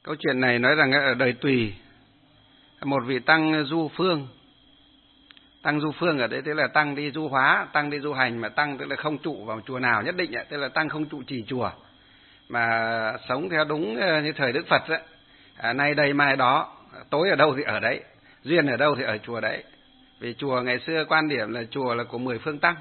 Câu chuyện này nói rằng ở đời Tùy, một vị tăng du phương. Tăng du phương ở đấy tức là tăng đi du hóa, tăng đi du hành, mà tăng tức là không trụ vào chùa nào nhất định, tức là tăng không trụ trì chùa, mà sống theo đúng như thời Đức Phật ấy. Nay đây mai đó, tối ở đâu thì ở đấy, duyên ở đâu thì ở chùa đấy. Vì chùa ngày xưa quan điểm là chùa là của 10 phương tăng.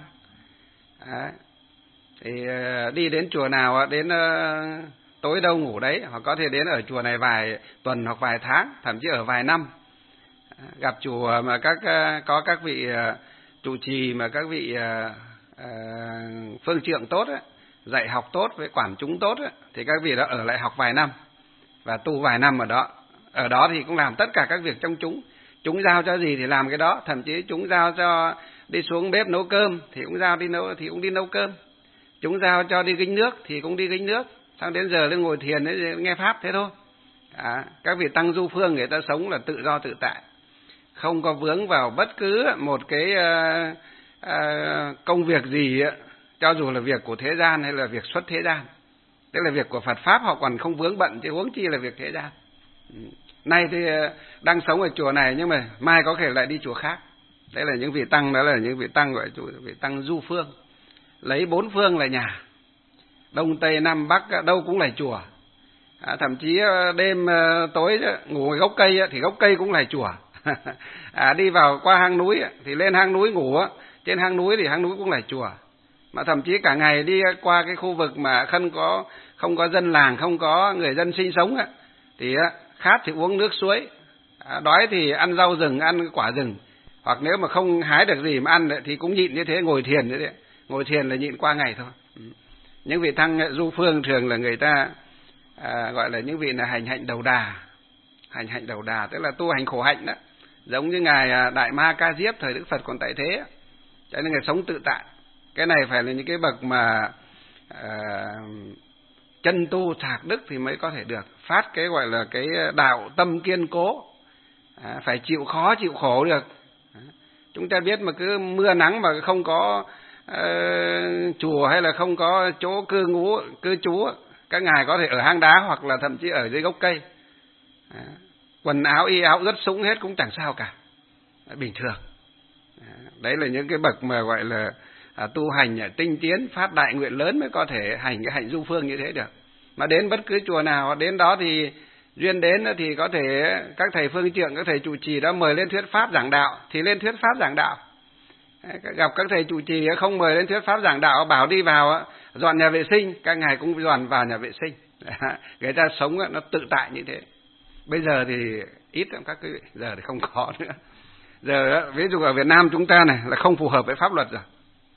Thì đi đến chùa nào, đến tối đâu ngủ đấy, hoặc có thể đến ở chùa này vài tuần hoặc vài tháng, thậm chí ở vài năm. Gặp chùa mà có các vị trụ trì mà các vị phương trượng tốt ấy, dạy học tốt với quản chúng tốt ấy, thì các vị đó ở lại học vài năm và tu vài năm ở đó. Ở đó thì cũng làm tất cả các việc trong chúng. Chúng giao cho gì thì làm cái đó, thậm chí chúng giao cho đi xuống bếp nấu cơm thì cũng cũng đi nấu cơm. Chúng giao cho đi gánh nước thì cũng đi gánh nước. Xong đến giờ lên ngồi thiền ấy, nghe pháp thế thôi. Các vị tăng du phương người ta sống là tự do tự tại, không có vướng vào bất cứ một cái công việc gì ấy, cho dù là việc của thế gian hay là việc xuất thế gian. Tức là việc của Phật pháp họ còn không vướng bận, chứ huống chi là việc thế gian. Nay thì đang sống ở chùa này nhưng mà mai có thể lại đi chùa khác. Đấy là những vị tăng, đó là những vị tăng gọi là vị tăng du phương, lấy 4 phương là nhà, đông tây nam bắc đâu cũng là chùa. Thậm chí đêm tối ngủ gốc cây thì gốc cây cũng là chùa. Đi vào qua hang núi thì lên hang núi ngủ, trên hang núi thì hang núi cũng là chùa. Mà thậm chí cả ngày đi qua cái khu vực mà không có dân làng, không có người dân sinh sống thì khát thì uống nước suối, đói thì ăn rau rừng, ăn quả rừng, hoặc nếu mà không hái được gì mà ăn thì cũng nhịn như thế, ngồi thiền như thế. Ngồi thiền là nhịn qua ngày thôi. Những vị tăng du phương thường là người ta gọi là những vị là hành hạnh đầu đà. Hành hạnh đầu đà tức là tu hành khổ hạnh đó, giống như ngài Đại Ma Ca Diếp thời Đức Phật còn tại thế, cho nên ngài sống tự tại. Cái này phải là những cái bậc mà chân tu thạc đức thì mới có thể được phát cái gọi là cái đạo tâm kiên cố. Phải chịu khó chịu khổ được. Chúng ta biết mà cứ mưa nắng mà không có chùa hay là không có chỗ cư trú, các ngài có thể ở hang đá hoặc là thậm chí ở dưới gốc cây. Quần áo y áo rất sũng hết cũng chẳng sao cả, bình thường. Đấy là những cái bậc mà gọi là tu hành tinh tiến, phát đại nguyện lớn mới có thể hành cái hạnh du phương như thế được. Mà đến bất cứ chùa nào đến đó thì duyên đến thì có thể các thầy phương trượng, các thầy trụ trì đó mời lên thuyết pháp giảng đạo thì lên thuyết pháp giảng đạo. Gặp các thầy trụ trì không mời lên thuyết pháp giảng đạo, bảo đi vào dọn nhà vệ sinh, các ngài cũng dọn vào nhà vệ sinh. Người ta sống nó tự tại như thế. Bây giờ thì ít lắm các quý vị, giờ thì không có nữa. Giờ ví dụ ở Việt Nam chúng ta này là không phù hợp với pháp luật rồi.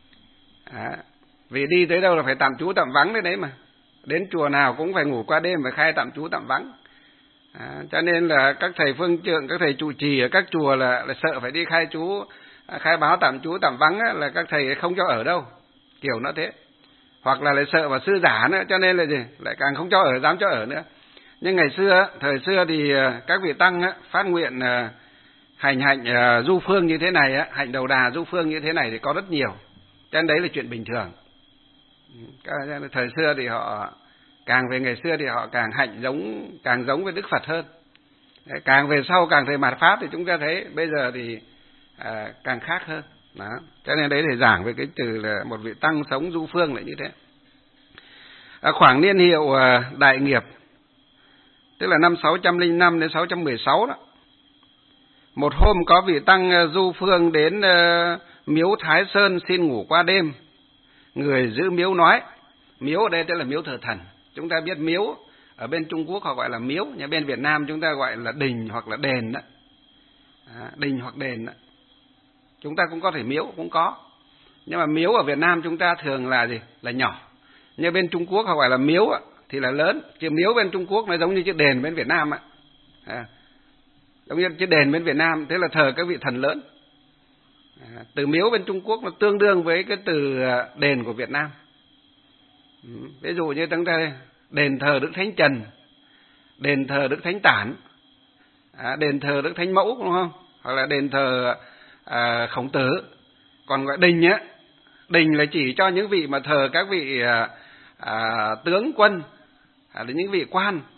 Vì đi tới đâu là phải tạm trú tạm vắng đấy mà. Đến chùa nào cũng phải ngủ qua đêm, phải khai tạm trú tạm vắng. Cho nên là các thầy phương trượng, các thầy trụ trì ở các chùa là sợ phải đi khai báo tạm trú tạm vắng là các thầy không cho ở đâu, kiểu nó thế. Hoặc là lại sợ vào sư giả nữa, cho nên là gì? Lại càng không cho ở, dám cho ở nữa. Nhưng ngày xưa, thời xưa thì các vị tăng phát nguyện hành hạnh du phương như thế này, hạnh đầu đà du phương như thế này thì có rất nhiều. Cho nên đấy là chuyện bình thường. Thời xưa thì họ càng về ngày xưa thì họ càng càng giống với Đức Phật hơn. Càng về sau càng về mạt pháp thì chúng ta thấy bây giờ thì càng khác hơn. Đó. Cho nên đấy thì giảng về cái từ là một vị tăng sống du phương là như thế. Khoảng niên hiệu Đại Nghiệp, tức là năm 605 đến 616 đó. Một hôm có vị tăng du phương đến miếu Thái Sơn xin ngủ qua đêm. Người giữ miếu nói, miếu ở đây tức là miếu thờ thần. Chúng ta biết miếu ở bên Trung Quốc họ gọi là miếu, nhưng bên Việt Nam chúng ta gọi là đình hoặc là đền đó. Đình hoặc đền đó. Chúng ta cũng có thể miếu, cũng có. Nhưng mà miếu ở Việt Nam chúng ta thường là gì? Là nhỏ. Nhưng bên Trung Quốc họ gọi là miếu thì là lớn. Chứ miếu bên Trung Quốc nó giống như chữ đền bên Việt Nam giống như chữ đền bên Việt Nam, thế là thờ các vị thần lớn. Từ miếu bên Trung Quốc nó tương đương với cái từ đền của Việt Nam. Ví dụ như chúng ta đền thờ Đức Thánh Trần, đền thờ Đức Thánh Tản, đền thờ Đức Thánh Mẫu, đúng không? Hoặc là đền thờ Khổng Tử. Còn gọi đình đình là chỉ cho những vị mà thờ các vị tướng quân, là những vị quan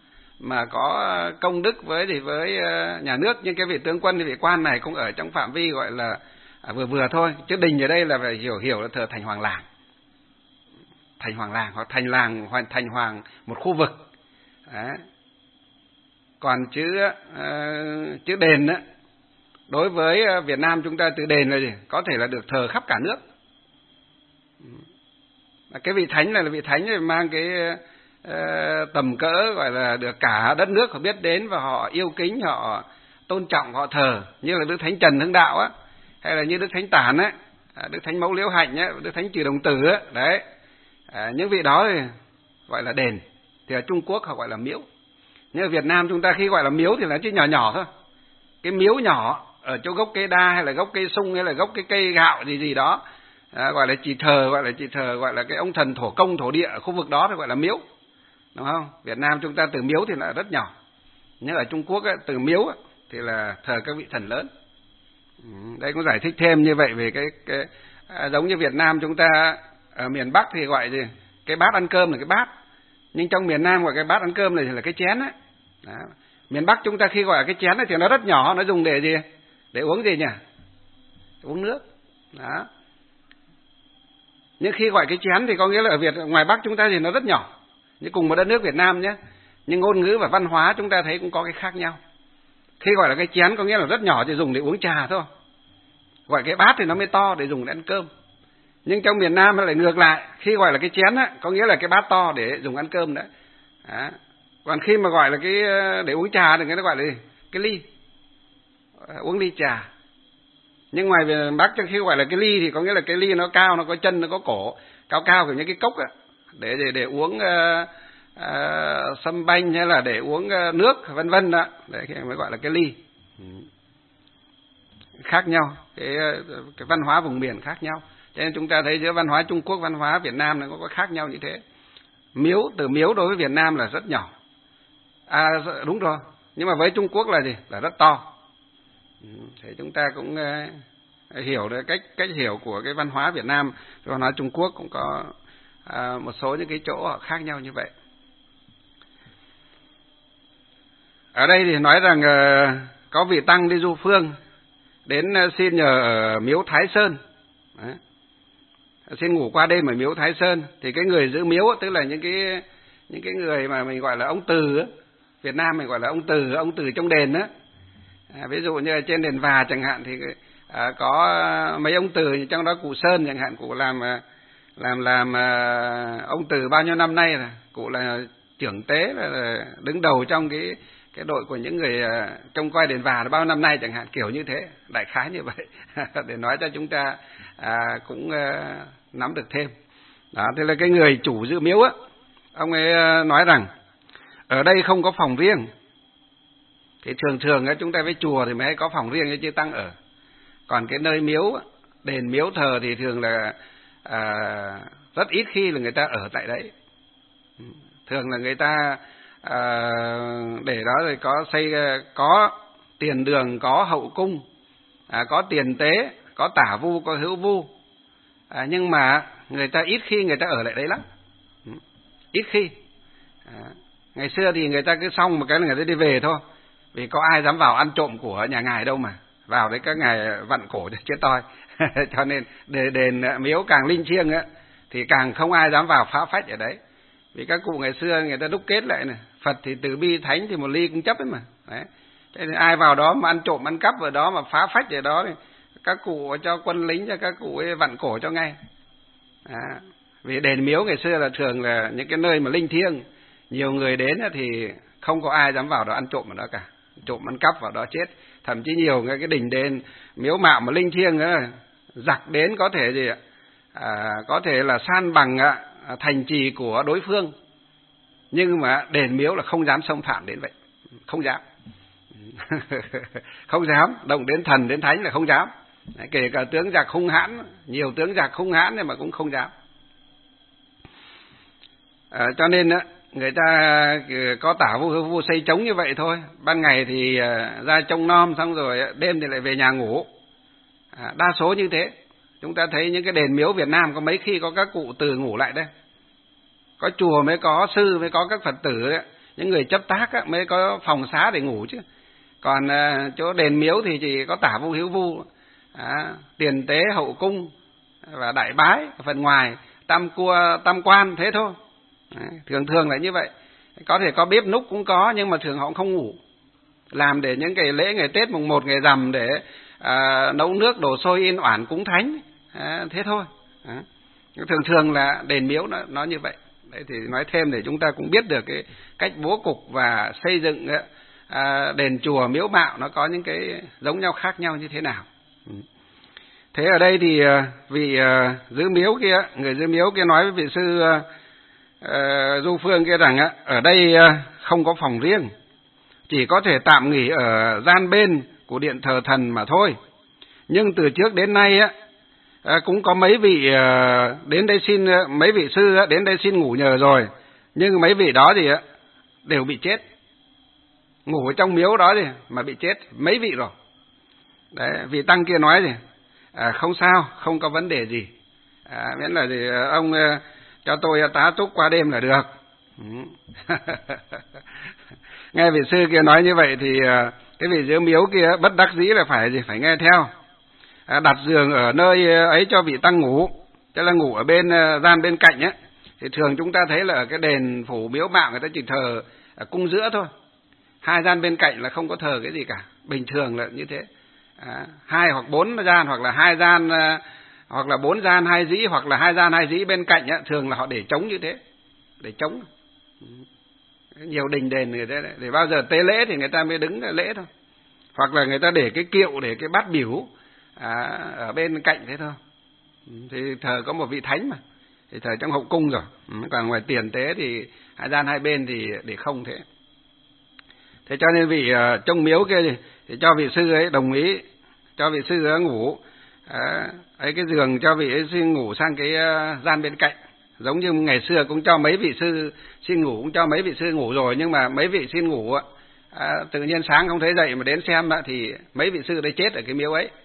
mà có công đức với nhà nước, nhưng cái vị tướng quân thì vị quan này cũng ở trong phạm vi gọi là vừa vừa thôi. Chứ đình ở đây là phải hiểu là thờ thành hoàng làng, hoặc thành làng hoặc thành hoàng một khu vực. Đấy. Còn chữ đền á, đối với Việt Nam chúng ta từ đền là gì? Có thể là được thờ khắp cả nước. Cái vị thánh này là vị thánh mang cái tầm cỡ gọi là được cả đất nước họ biết đến và họ yêu kính, họ tôn trọng, họ thờ, như là Đức Thánh Trần Hưng Đạo á, hay là như Đức Thánh Tản á, Đức Thánh Mẫu Liễu Hạnh á, Đức Thánh Trì Đồng Tử á, đấy. Những vị đó thì gọi là đền, thì ở Trung Quốc họ gọi là miếu. Nhưng ở Việt Nam chúng ta khi gọi là miếu thì là chỉ nhỏ nhỏ thôi. Cái miếu nhỏ ở chỗ gốc cây đa hay là gốc cây sung hay là gốc cái cây gạo gì đó, gọi là trì thờ, gọi là cái ông thần thổ công thổ địa ở khu vực đó thì gọi là miếu, đúng không? Việt Nam chúng ta từ miếu thì là rất nhỏ, nhưng ở Trung Quốc ấy, từ miếu ấy, thì là thờ các vị thần lớn. Đây cũng giải thích thêm như vậy về cái giống như Việt Nam chúng ta ở miền Bắc thì gọi gì cái bát ăn cơm là cái bát, nhưng trong miền Nam gọi cái bát ăn cơm này là cái chén ấy. Đó. Miền Bắc chúng ta khi gọi cái chén ấy thì nó rất nhỏ, nó dùng để gì? Để uống gì nhỉ? Uống nước. Đó. Nhưng khi gọi cái chén thì có nghĩa là ở ngoài Bắc chúng ta thì nó rất nhỏ, như cùng một đất nước Việt Nam nhé. Nhưng ngôn ngữ và văn hóa chúng ta thấy cũng có cái khác nhau. Khi gọi là cái chén có nghĩa là rất nhỏ thì dùng để uống trà thôi. Gọi cái bát thì nó mới to để dùng để ăn cơm. Nhưng trong miền Nam lại ngược lại, khi gọi là cái chén á, có nghĩa là cái bát to để dùng ăn cơm đấy. Đó. Còn khi mà gọi là cái để uống trà thì người ta gọi là cái ly, uống ly trà. Nhưng ngoài miền Bắc khi gọi là cái ly thì có nghĩa là cái ly nó cao, nó có chân, nó có cổ, cao cao kiểu như cái cốc á, để uống sâm banh hay là để uống nước vân vân đó, để mới gọi là cái ly. Khác nhau, cái văn hóa vùng miền khác nhau. Cho nên chúng ta thấy giữa văn hóa Trung Quốc, văn hóa Việt Nam nó có khác nhau như thế. Từ miếu đối với Việt Nam là rất nhỏ. Đúng rồi, nhưng mà với Trung Quốc là gì? Là rất to. Thì chúng ta cũng hiểu được cách hiểu của cái văn hóa Việt Nam, văn hóa Trung Quốc cũng có một số những cái chỗ họ khác nhau như vậy. Ở đây thì nói rằng có vị tăng đi du phương đến xin nhờ ở miếu Thái Sơn. Đấy. Xin ngủ qua đêm ở miếu Thái Sơn, thì cái người giữ miếu tức là những cái người mà mình gọi là ông từ á, Việt Nam mình gọi là ông từ trong đền á. Ví dụ như trên đền Và chẳng hạn thì có mấy ông từ, trong đó cụ Sơn chẳng hạn, cụ làm ông từ bao nhiêu năm nay rồi, cụ là trưởng tế, là đứng đầu trong cái đội của những người trông coi đền Và bao năm nay chẳng hạn, kiểu như thế, đại khái như vậy để nói cho chúng ta cũng nắm được thêm. Đó, thế là cái người chủ giữ miếu á, ông ấy nói rằng ở đây không có phòng riêng. Thì thường chúng ta với chùa thì mới có phòng riêng cho chư tăng ở. Còn cái nơi miếu, đền miếu thờ thì thường là rất ít khi là người ta ở tại đấy. Thường là người ta để đó rồi có tiền đường, có hậu cung, có tiền tế, có tả vu, có hữu vu. Nhưng mà người ta ít khi người ta ở lại đấy lắm. Ít khi. Ngày xưa thì người ta cứ xong một cái là người ta đi về thôi. Vì có ai dám vào ăn trộm của nhà ngài đâu mà. Vào đấy các ngài vặn cổ cho chết toi. Cho nên đền miếu càng linh thiêng á, thì càng không ai dám vào phá phách ở đấy. Vì các cụ ngày xưa người ta đúc kết lại này, Phật thì từ bi, thánh thì một ly cũng chấp ấy mà. Đấy. Thế nên ai vào đó mà ăn trộm ăn cắp ở đó mà phá phách ở đó thì các cụ cho quân lính, cho các cụ ấy vặn cổ cho ngay. Vì đền miếu ngày xưa là thường là những cái nơi mà linh thiêng, nhiều người đến thì không có ai dám vào đó ăn trộm ở đó cả, trộm ăn cắp vào đó chết. Thậm chí nhiều cái đỉnh đền miếu mạo mà linh thiêng đó, giặc đến có thể gì có thể là san bằng thành trì của đối phương, nhưng mà đền miếu là không dám xâm phạm đến vậy, không dám. Không dám động đến thần đến thánh là không dám. Kể cả tướng giặc hung hãn, nhiều tướng giặc hung hãn nhưng mà cũng không dám. Cho nên người ta có tả vu xây trống như vậy thôi. Ban ngày thì ra trông nom, xong rồi đêm thì lại về nhà ngủ. Đa số như thế. Chúng ta thấy những cái đền miếu Việt Nam có mấy khi có các cụ từ ngủ lại đây. Có chùa mới có sư, mới có các Phật tử đấy. những người chấp tác á, mới có phòng xá để ngủ chứ. Còn chỗ đền miếu thì chỉ có tả vu hữu vu, tiền tế hậu cung và đại bái, phần ngoài tam quan thế thôi. Thường thường là như vậy. Có thể có bếp núc cũng có, nhưng mà thường họ cũng không ngủ, làm để những cái lễ ngày Tết mùng 1 ngày rằm để nấu nước đổ xôi yên oản cúng thánh, thế thôi. Thường thường là đền miếu nó như vậy. Đấy thì nói thêm để chúng ta cũng biết được cái cách bố cục và xây dựng đền chùa miếu mạo nó có những cái giống nhau khác nhau như thế nào. Thế ở đây thì vị giữ miếu kia, người giữ miếu kia nói với vị sư Du Phương kia rằng ở đây không có phòng riêng, chỉ có thể tạm nghỉ ở gian bên của điện thờ thần mà thôi. Nhưng từ trước đến nay cũng có mấy vị đến đây xin, mấy vị sư đến đây xin ngủ nhờ rồi, nhưng mấy vị đó thì đều bị chết, ngủ ở trong miếu đó thì mà bị chết mấy vị rồi. Đấy, vị tăng kia nói gì không sao, không có vấn đề gì, miễn là thì ông cho tôi tá túc qua đêm là được. Nghe vị sư kia nói như vậy thì cái vị giữ miếu kia bất đắc dĩ là phải nghe theo, đặt giường ở nơi ấy cho vị tăng ngủ, tức là ngủ ở bên gian bên cạnh ấy. Thì thường chúng ta thấy là ở cái đền phủ miếu mạo người ta chỉ thờ cung giữa thôi, hai gian bên cạnh là không có thờ cái gì cả, bình thường là như thế. 2 hoặc 4 gian, hoặc là 2 gian, hoặc là 4 gian 2 dĩ, hoặc là 2 gian 2 dĩ bên cạnh thường là họ để trống như thế, để trống. Nhiều đình đền người ta để bao giờ tế lễ thì người ta mới đứng lễ thôi, hoặc là người ta để cái kiệu, để cái bát biểu ở bên cạnh thế thôi. Thì thờ có một vị thánh mà, thì thờ trong hậu cung rồi. Còn ngoài tiền tế thì 2 gian 2 bên thì để không thế. Thế cho nên vị trông miếu kia thì cho vị sư ấy đồng ý cho vị sư ấy ngủ ấy cái giường, cho vị ấy xin ngủ sang cái gian bên cạnh, giống như ngày xưa cũng cho mấy vị sư xin ngủ, cũng cho mấy vị sư ngủ rồi, nhưng mà mấy vị xin ngủ tự nhiên sáng không thấy dậy mà đến xem thì mấy vị sư đấy chết ở cái miếu ấy.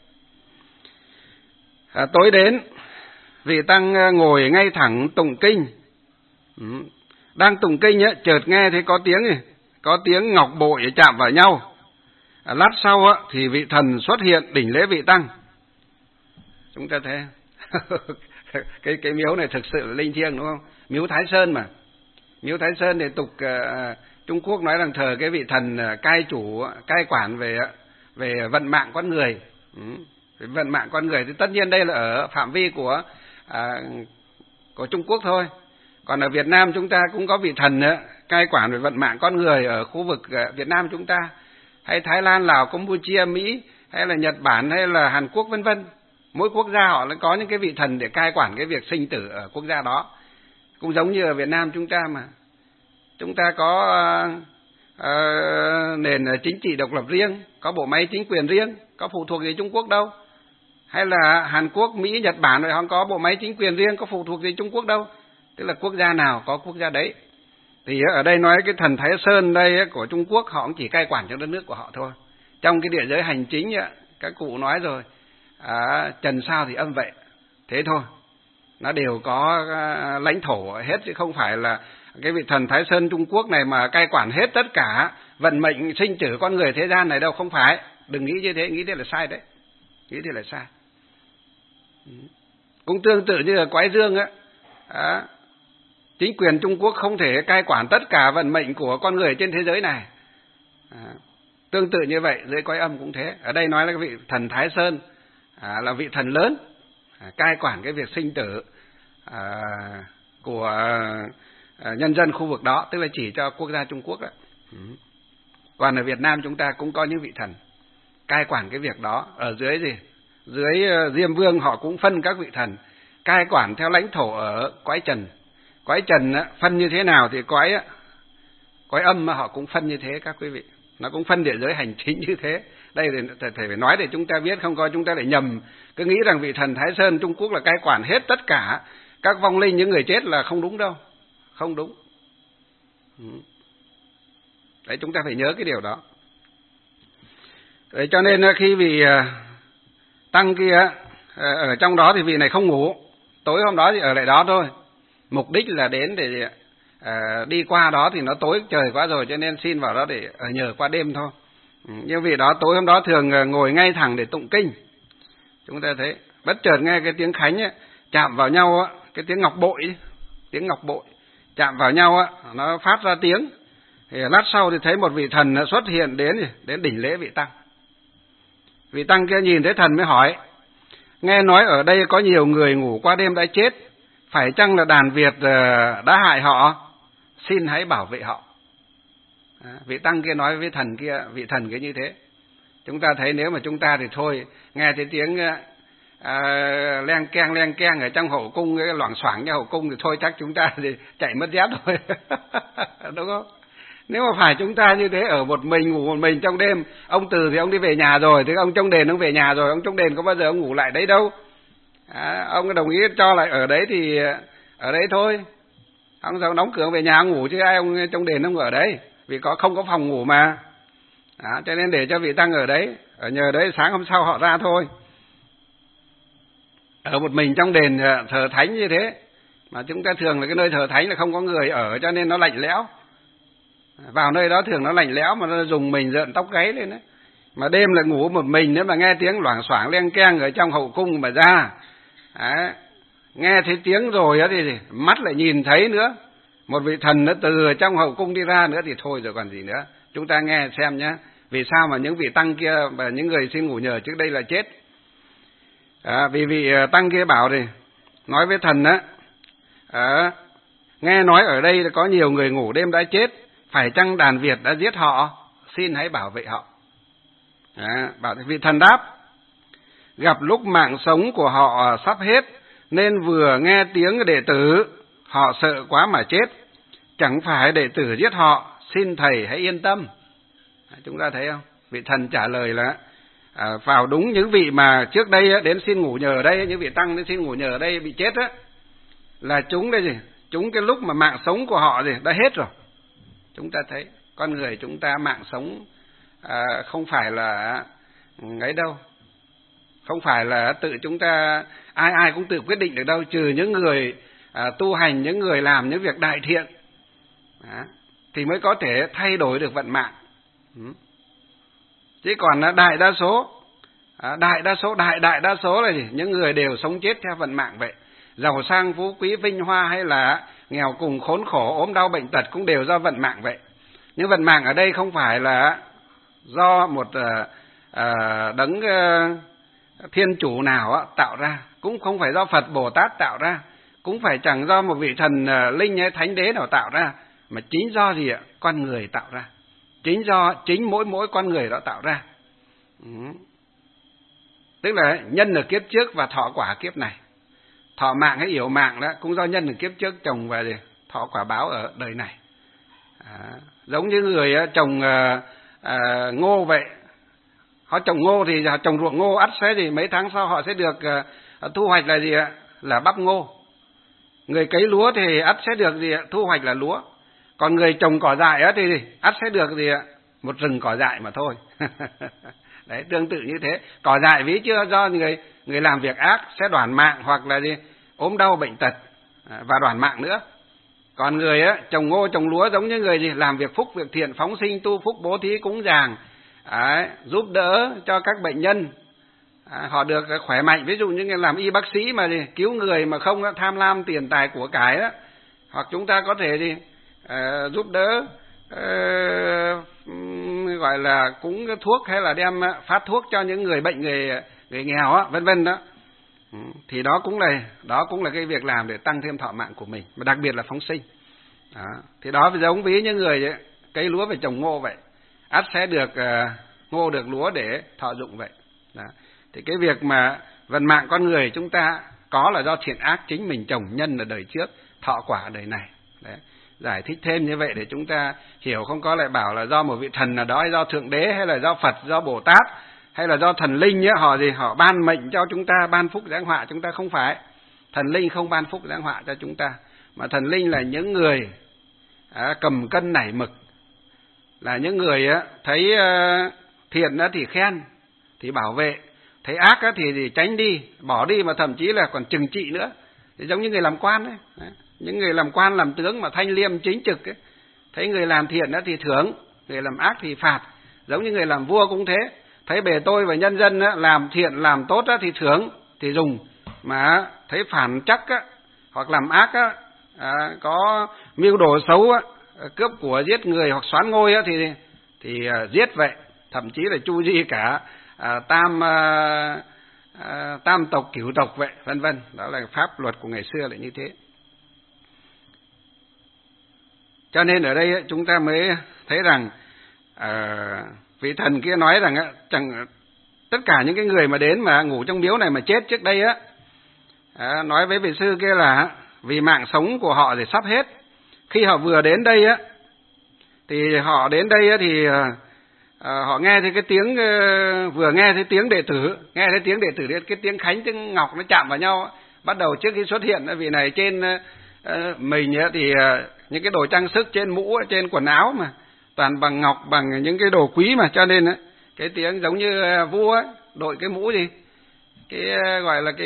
Tối đến vị tăng ngồi ngay thẳng tụng kinh, đang tụng kinh chợt nghe thấy có tiếng ngọc bội chạm vào nhau. Lát sau thì vị thần xuất hiện đỉnh lễ vị tăng. Chúng ta thấy cái miếu này thực sự là linh thiêng đúng không? Miếu Thái Sơn mà. Miếu Thái Sơn thì tục Trung Quốc nói rằng thờ cái vị thần cai quản về vận mạng con người. Vận mạng con người thì tất nhiên đây là ở phạm vi của Trung Quốc thôi. Còn ở Việt Nam chúng ta cũng có vị thần cai quản về vận mạng con người ở khu vực Việt Nam chúng ta, hay Thái Lan, Lào, Campuchia, Mỹ, hay là Nhật Bản, hay là Hàn Quốc vân vân. Mỗi quốc gia họ có những cái vị thần để cai quản cái việc sinh tử ở quốc gia đó. Cũng giống như ở Việt Nam chúng ta mà. Chúng ta có nền chính trị độc lập riêng, có bộ máy chính quyền riêng, có phụ thuộc gì Trung Quốc đâu. Hay là Hàn Quốc, Mỹ, Nhật Bản rồi họ có bộ máy chính quyền riêng, có phụ thuộc gì Trung Quốc đâu. Tức là quốc gia nào có quốc gia đấy. Thì ở đây nói cái thần Thái Sơn đây của Trung Quốc họ cũng chỉ cai quản cho đất nước của họ thôi. Trong cái địa giới hành chính các cụ nói rồi, trần sao thì âm vậy, thế thôi. Nó đều có lãnh thổ hết, chứ không phải là cái vị thần Thái Sơn Trung Quốc này mà cai quản hết tất cả vận mệnh sinh tử con người thế gian này đâu, không phải. Đừng nghĩ như thế, nghĩ thế là sai đấy. Nghĩ thế là sai. Cũng tương tự như là Quái Dương chính quyền Trung Quốc không thể cai quản tất cả vận mệnh của con người trên thế giới này. Tương tự như vậy, dưới cõi âm cũng thế. Ở đây nói là cái vị thần Thái Sơn là vị thần lớn, cai quản cái việc sinh tử của nhân dân khu vực đó, tức là chỉ cho quốc gia Trung Quốc đó. Còn ở Việt Nam chúng ta cũng có những vị thần cai quản cái việc đó. Ở dưới gì? Dưới Diêm Vương họ cũng phân các vị thần cai quản theo lãnh thổ ở cõi trần. Cõi trần phân như thế nào thì cõi âm mà họ cũng phân như thế các quý vị. Nó cũng phân địa giới hành chính như thế. Đây thì thầy phải nói để chúng ta biết, không coi chúng ta lại nhầm, cứ nghĩ rằng vị thần Thái Sơn Trung Quốc là cai quản hết tất cả các vong linh những người chết là không đúng đâu. Không đúng. Đấy, chúng ta phải nhớ cái điều đó. Đấy, cho nên khi vị tăng kia ở trong đó thì vị này không ngủ, tối hôm đó thì ở lại đó thôi. Mục đích là đến để đi qua đó thì nó tối trời quá rồi, cho nên xin vào đó để ở nhờ qua đêm thôi. Nhưng vì đó tối hôm đó thường ngồi ngay thẳng để tụng kinh. Chúng ta thấy bất chợt nghe cái tiếng khánh ấy, chạm vào nhau á, cái tiếng ngọc bội chạm vào nhau á, nó phát ra tiếng. Thì lát sau thì thấy một vị thần xuất hiện đến đỉnh lễ vị tăng. Vị tăng kia nhìn thấy thần mới hỏi: nghe nói ở đây có nhiều người ngủ qua đêm đã chết, phải chăng là đàn Việt đã hại họ? Xin hãy bảo vệ họ. Vị tăng kia nói với vị thần kia như thế. Chúng ta thấy nếu mà chúng ta thì thôi, nghe thấy tiếng len keng ở trong hậu cung, cái loảng xoảng trong hậu cung thì thôi chắc chúng ta thì chạy mất dép thôi. Đúng không? Nếu mà phải chúng ta như thế, ở một mình, ngủ một mình trong đêm, ông Từ thì ông đi về nhà rồi, thì ông trong đền ông về nhà rồi, ông trong đền có bao giờ ông ngủ lại đấy đâu. Ông đồng ý cho lại ở đấy thì ở đấy thôi. Ông sao đóng cửa về nhà ông ngủ, chứ ai ông trong đền ông ở đấy, vì không có phòng ngủ mà. Cho nên để cho vị tăng ở đấy, ở nhờ đấy, sáng hôm sau họ ra thôi. Ở một mình trong đền thờ thánh như thế, mà chúng ta thường là cái nơi thờ thánh là không có người ở, cho nên nó lạnh lẽo. Vào nơi đó thường nó lạnh lẽo mà nó rùng mình rợn tóc gáy lên đấy. Mà đêm lại ngủ một mình, nếu mà nghe tiếng loảng xoảng len keng ở trong hậu cung mà ra, nghe thấy tiếng rồi thì mắt lại nhìn thấy nữa, một vị thần nó từ trong hậu cung đi ra nữa thì thôi rồi còn gì nữa. Chúng ta nghe xem nhé, vì sao mà những vị tăng kia và những người xin ngủ nhờ trước đây là chết. Vì vị tăng kia bảo thì nói với thần á, nghe nói ở đây có nhiều người ngủ đêm đã chết, phải chăng đàn Việt đã giết họ? Xin hãy bảo vệ họ. Bảo vị thần đáp: gặp lúc mạng sống của họ sắp hết, nên vừa nghe tiếng đệ tử, họ sợ quá mà chết. Chẳng phải đệ tử giết họ, xin thầy hãy yên tâm. Chúng ta thấy không? Vị thần trả lời là vào đúng những vị mà trước đây đến xin ngủ nhờ ở đây, những vị tăng đến xin ngủ nhờ ở đây bị chết á, là chúng đây gì? Chúng cái lúc mà mạng sống của họ đã hết rồi. Chúng ta thấy con người chúng ta mạng sống không phải là ấy đâu, không phải là tự chúng ta ai cũng tự quyết định được đâu, trừ những người tu hành, những người làm những việc đại thiện thì mới có thể thay đổi được vận mạng. Chứ còn đại đa số là gì? Những người đều sống chết theo vận mạng vậy. Giàu sang phú quý vinh hoa hay là nghèo cùng khốn khổ ốm đau bệnh tật cũng đều do vận mạng vậy. Nhưng vận mạng ở đây không phải là do một đấng thiên chủ nào tạo ra, cũng không phải do Phật Bồ Tát tạo ra, cũng phải chẳng do một vị thần linh hay thánh đế nào tạo ra, mà chính do gì ạ? Con người tạo ra. Chính mỗi con người đó tạo ra. Tức là nhân ở kiếp trước và thọ quả kiếp này. Thọ mạng hay yểu mạng đó cũng do nhân ở kiếp trước trồng và thọ quả báo ở đời này. Giống như người trồng ngô vậy. Họ trồng ngô thì trồng ruộng ngô ắt sẽ gì mấy tháng sau họ sẽ được thu hoạch là gì ạ? Là bắp ngô. Người cấy lúa thì ắt sẽ được gì ạ? Thu hoạch là lúa. Còn người trồng cỏ dại thì ắt sẽ được gì ạ? Một rừng cỏ dại mà thôi. Đấy, tương tự như thế. Cỏ dại ví chưa do người làm việc ác sẽ đoản mạng, hoặc là gì? Ốm đau bệnh tật và đoản mạng nữa. Còn người trồng ngô trồng lúa giống như người gì? Làm việc phúc việc thiện, phóng sinh tu phúc, bố thí cúng dường, giúp đỡ cho các bệnh nhân, họ được khỏe mạnh. Ví dụ như người làm y bác sĩ mà gì? Cứu người mà không tham lam tiền tài của cải đó. Hoặc chúng ta có thể gì? Giúp đỡ gọi là cúng thuốc, hay là đem phát thuốc cho những người bệnh, người nghèo vân vân đó. Thì đó cũng là cái việc làm để tăng thêm thọ mạng của mình, mà đặc biệt là phóng sinh. Thì đó giống ví như người cây lúa phải trồng ngô vậy, ắt sẽ được ngô được lúa để thọ dụng vậy. Đó. Thì cái việc mà vận mạng con người chúng ta có là do thiện ác chính mình trồng nhân ở đời trước, thọ quả ở đời này. Đấy. Giải thích thêm như vậy để chúng ta hiểu, không có lại bảo là do một vị thần nào đó, hay do Thượng Đế, hay là do Phật, do Bồ Tát, hay là do thần linh họ ban mệnh cho chúng ta, ban phúc giáng họa. Chúng ta không phải. Thần linh không ban phúc giáng họa cho chúng ta, mà thần linh là những người cầm cân nảy mực, là những người thấy thiện thì khen, thì bảo vệ, thấy ác thì tránh đi, bỏ đi, mà thậm chí là còn trừng trị nữa. Thì giống như người làm quan đấy. những người làm quan làm tướng mà thanh liêm chính trực ấy, thấy người làm thiện thì thưởng, người làm ác thì phạt. Giống như người làm vua cũng thế, thấy bề tôi và nhân dân làm thiện làm tốt thì thưởng thì dùng, mà thấy phản trắc hoặc làm ác có mưu đồ xấu cướp của giết người hoặc soán ngôi thì giết vậy, thậm chí là chu di cả tam tộc cửu tộc vậy, vân vân. Đó là pháp luật của ngày xưa lại như thế. Cho nên ở đây chúng ta mới thấy rằng vị thần kia nói rằng chẳng tất cả những cái người mà đến mà ngủ trong miếu này mà chết trước đây nói với vị sư kia là vì mạng sống của họ thì sắp hết. Khi họ vừa đến đây thì họ đến đây thì họ nghe thấy cái tiếng, vừa nghe thấy tiếng đệ tử, cái tiếng khánh tiếng ngọc nó chạm vào nhau. Bắt đầu trước khi xuất hiện vị này trên mình thì những cái đồ trang sức trên mũ, trên quần áo mà toàn bằng ngọc, bằng những cái đồ quý mà, cho nên cái tiếng giống như vua đội cái mũ gì, cái gọi là cái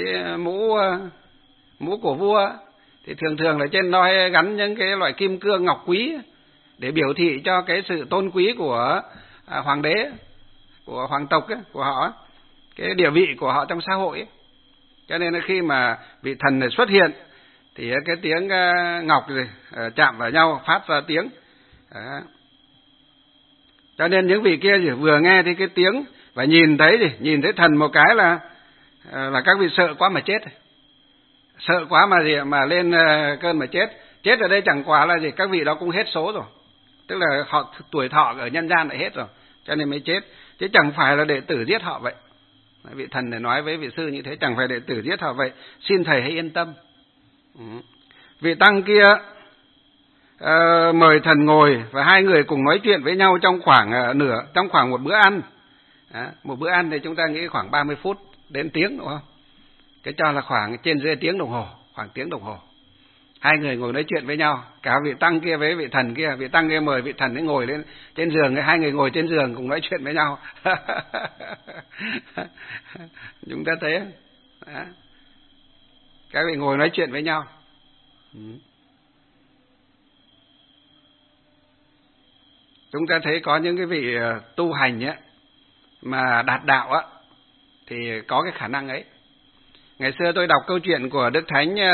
mũ của vua thì thường là trên đó gắn những cái loại kim cương ngọc quý để biểu thị cho cái sự tôn quý của hoàng đế, của hoàng tộc của họ, cái địa vị của họ trong xã hội. Cho nên khi mà vị thần này xuất hiện thì cái tiếng ngọc chạm vào nhau phát ra tiếng. Cho nên những vị kia vừa nghe thì cái tiếng và nhìn thấy thần một cái là các vị sợ quá mà chết, sợ quá mà lên cơn mà chết. Chết ở đây chẳng qua là gì, các vị đó cũng hết số rồi, tức là họ tuổi thọ ở nhân gian lại hết rồi, cho nên mới chết, chứ chẳng phải là đệ tử giết họ vậy. Vị thần này nói với vị sư như thế, chẳng phải đệ tử giết họ vậy, xin thầy hãy yên tâm. Vị tăng kia mời thần ngồi và hai người cùng nói chuyện với nhau trong khoảng một bữa ăn. Một bữa ăn thì chúng ta nghĩ khoảng 30 phút đến tiếng, đúng không? Cái cho là khoảng trên dưới tiếng đồng hồ, khoảng tiếng đồng hồ. Hai người ngồi nói chuyện với nhau, cả vị tăng kia với vị thần kia. Vị tăng kia mời vị thần ấy ngồi lên trên giường, hai người ngồi trên giường cùng nói chuyện với nhau. Chúng ta thấy các vị ngồi nói chuyện với nhau. Chúng ta thấy có những cái vị tu hành mà đạt đạo thì có cái khả năng ấy. Ngày xưa tôi đọc câu chuyện của Đức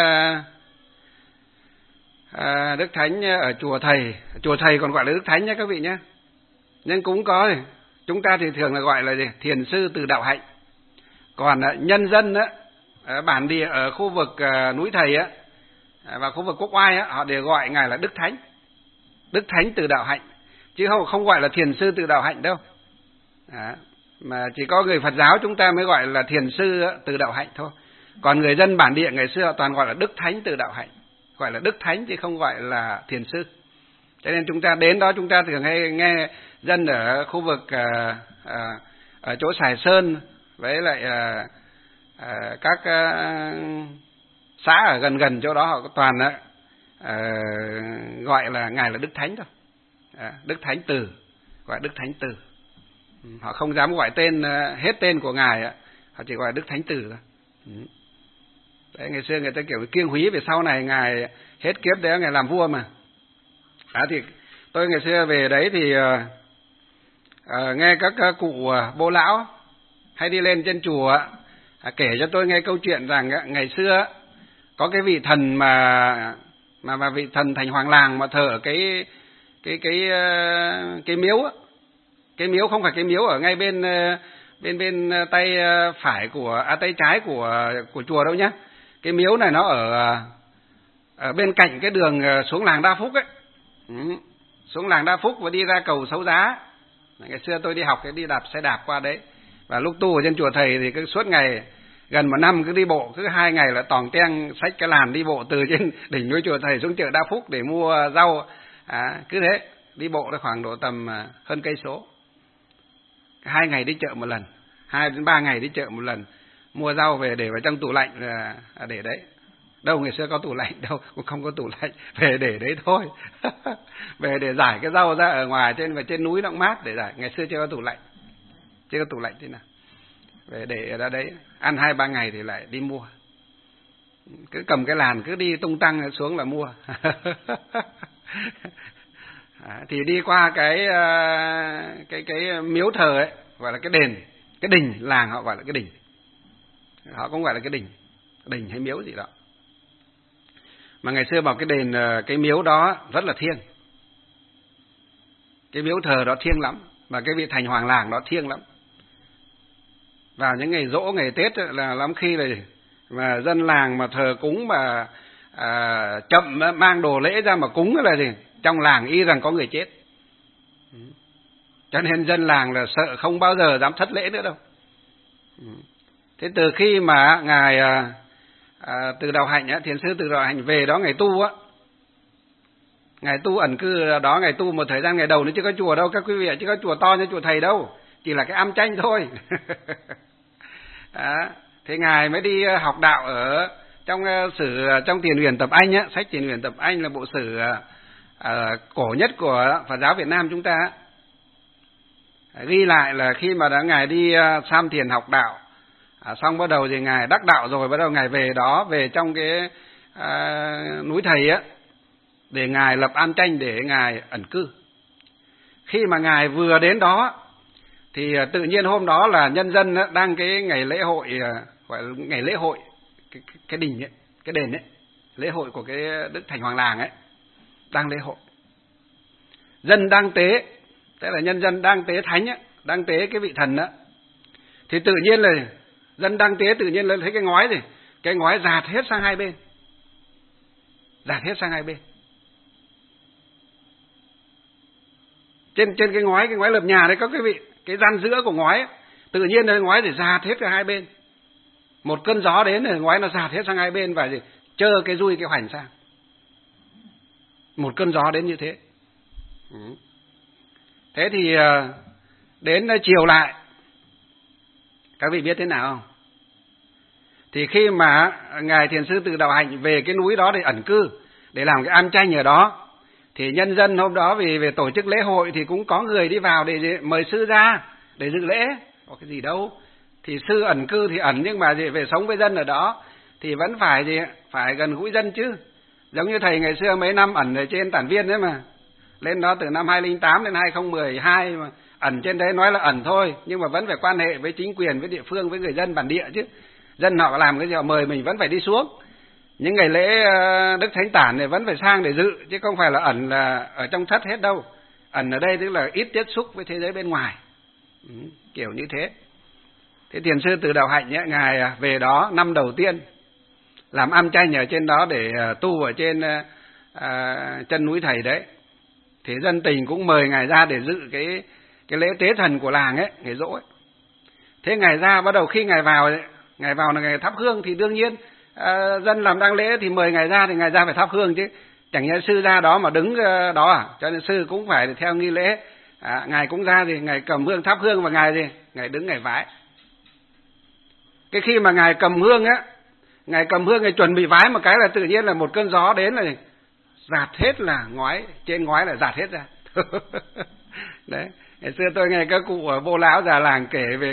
Thánh ở chùa thầy còn gọi là Đức Thánh nhé các vị nhé. Nhưng cũng có, chúng ta thì thường là gọi là gì? Thiền sư từ đạo hạnh. Còn nhân dân bản địa ở khu vực núi Thầy và khu vực Quốc Oai họ đều gọi ngài là Đức Thánh. Đức Thánh từ đạo hạnh, chứ không gọi là thiền sư từ đạo hạnh đâu. Mà chỉ có người Phật giáo chúng ta mới gọi là thiền sư từ đạo hạnh thôi. Còn người dân bản địa ngày xưa toàn gọi là Đức Thánh từ đạo hạnh, gọi là Đức Thánh chứ không gọi là thiền sư. Cho nên chúng ta đến đó chúng ta thường hay nghe dân ở khu vực ở chỗ Sài Sơn với lại các xã ở gần chỗ đó họ toàn gọi là ngài là Đức Thánh thôi. Đức Thánh Từ, gọi Đức Thánh Từ. Họ không dám gọi tên hết tên của ngài, họ chỉ gọi Đức Thánh Từ thôi. Đấy, ngày xưa người ta kiểu kiêng húy, về sau này ngài hết kiếp đấy ngài làm vua mà. Thì tôi ngày xưa về đấy thì nghe các cụ bố lão hay đi lên trên chùa kể cho tôi nghe câu chuyện rằng ngày xưa có cái vị thần mà vị thần thành hoàng làng mà thờ ở cái miếu. Cái miếu không phải cái miếu ở ngay bên tay phải tay trái của chùa đâu nhá. Cái miếu này nó ở bên cạnh cái đường xuống làng Đa Phúc ấy. Xuống làng Đa Phúc và đi ra cầu Sấu Giá. Ngày xưa tôi đi học đi đạp xe đạp qua đấy. Và lúc tu ở trên chùa thầy thì cứ suốt ngày gần một năm cứ đi bộ, cứ 2 ngày là tòng teng xách cái làn đi bộ từ trên đỉnh núi chùa thầy xuống chợ Đa Phúc để mua rau. Cứ thế đi bộ là khoảng độ tầm hơn cây số. 2 ngày đi chợ một lần, 2 đến 3 ngày đi chợ một lần, mua rau về để vào trong tủ lạnh để đấy. Đâu ngày xưa có tủ lạnh đâu, cũng không có tủ lạnh, về để đấy thôi. Về để giải cái rau ra ở ngoài trên núi nó cũng mát để giải. Ngày xưa chưa có tủ lạnh thế nào. Về để ra đấy, ăn 2-3 ngày thì lại đi mua. cứ cầm cái làn cứ đi tung tăng xuống là mua. Thì đi qua cái miếu thờ ấy gọi là cái đền, cái đình, làng họ gọi là cái đình, họ cũng gọi là cái đình hay miếu gì đó. Mà ngày xưa bảo cái đền, cái miếu đó rất là thiêng, cái miếu thờ đó thiêng lắm, và cái vị thành hoàng làng đó thiêng lắm. Vào những ngày giỗ, ngày Tết là lắm khi là mà dân làng mà thờ cúng mà chậm mang đồ lễ ra mà cúng là gì, trong làng y rằng có người chết. Cho nên dân làng là sợ không bao giờ dám thất lễ nữa đâu. Thế từ khi mà ngài Từ Đạo Hạnh á, thiền sư Từ Đạo Hạnh về đó ngày tu á, ngài tu ẩn cư đó, ngài tu một thời gian ngày đầu nó chưa có chùa đâu các quý vị, chưa có chùa to như chùa thầy đâu, chỉ là cái am tranh thôi. Thế ngài mới đi học đạo ở trong sử, trong Tiền Huyền Tập Anh á, sách Tiền Huyền Tập Anh là bộ sử cổ nhất của Phật giáo Việt Nam chúng ta. Ghi lại là khi mà đã ngài đi Sam Thiền học đạo, xong bắt đầu thì ngài đắc đạo rồi, bắt đầu ngài về đó, về trong cái núi Thầy á, để ngài lập am tranh để ngài ẩn cư. Khi mà ngài vừa đến đó thì tự nhiên hôm đó là nhân dân đang cái ngày lễ hội, gọi là ngày lễ hội cái đình ấy, cái đền ấy, lễ hội của cái Đức Thành Hoàng Làng ấy, đang lễ hội. Dân đang tế, tức là nhân dân đang tế thánh ấy, đang tế cái vị thần đó. Thì tự nhiên là dân đang tế, tự nhiên là thấy cái ngói gì, cái ngói dạt hết sang hai bên, dạt hết sang hai bên. Trên cái ngói lợp nhà đấy có cái vị, cái gian giữa của ngói ấy, tự nhiên là ngói để dạt hết cả hai bên. Một cơn gió đến rồi ngói nó dạt hết sang hai bên và gì chơ cái dui cái hoành sang. Một cơn gió đến như thế. Thế thì đến chiều lại, các vị biết thế nào không? Thì khi mà ngài thiền sư Từ Đạo Hạnh về cái núi đó để ẩn cư, để làm cái am tranh ở đó, thì nhân dân hôm đó vì về tổ chức lễ hội thì cũng có người đi vào để mời sư ra để dự lễ. Có cái gì đâu, thì sư ẩn cư thì ẩn, nhưng mà về sống với dân ở đó thì vẫn phải gần gũi dân chứ. Giống như thầy ngày xưa mấy năm ẩn ở trên Tản Viên đấy mà, lên đó từ năm 2008 đến 2012 mà ẩn trên đấy, nói là ẩn thôi nhưng mà vẫn phải quan hệ với chính quyền, với địa phương, với người dân bản địa chứ. Dân họ làm cái gì họ mời mình vẫn phải đi xuống. Những ngày lễ Đức Thánh Tản này vẫn phải sang để dự, chứ không phải là ẩn là ở trong thất hết đâu. Ẩn ở đây tức là ít tiếp xúc với thế giới bên ngoài, kiểu như thế. Thế thiền sư Từ Đạo Hạnh ấy, ngài về đó năm đầu tiên làm am tranh ở trên đó để tu ở trên chân núi Thầy đấy. Thì dân tình cũng mời ngài ra để dự cái lễ tế thần của làng ấy, ngày giỗ ấy. Thế ngài ra, bắt đầu khi ngài vào là ngài thắp hương, thì đương nhiên dân làm đang lễ thì mời ngài ra thì ngài ra phải thắp hương chứ. Chẳng nhẽ sư ra đó mà đứng đó à? Cho nên sư cũng phải theo nghi lễ. Ngài cũng ra thì ngài cầm hương thắp hương, và ngài đứng ngài vái. Cái khi mà ngài cầm hương á, ngài chuẩn bị vái một cái là tự nhiên là một cơn gió đến là dạt hết là ngói, trên ngói là dạt hết ra. Đấy, ngày xưa tôi nghe các cụ ở Vô Lão già làng kể về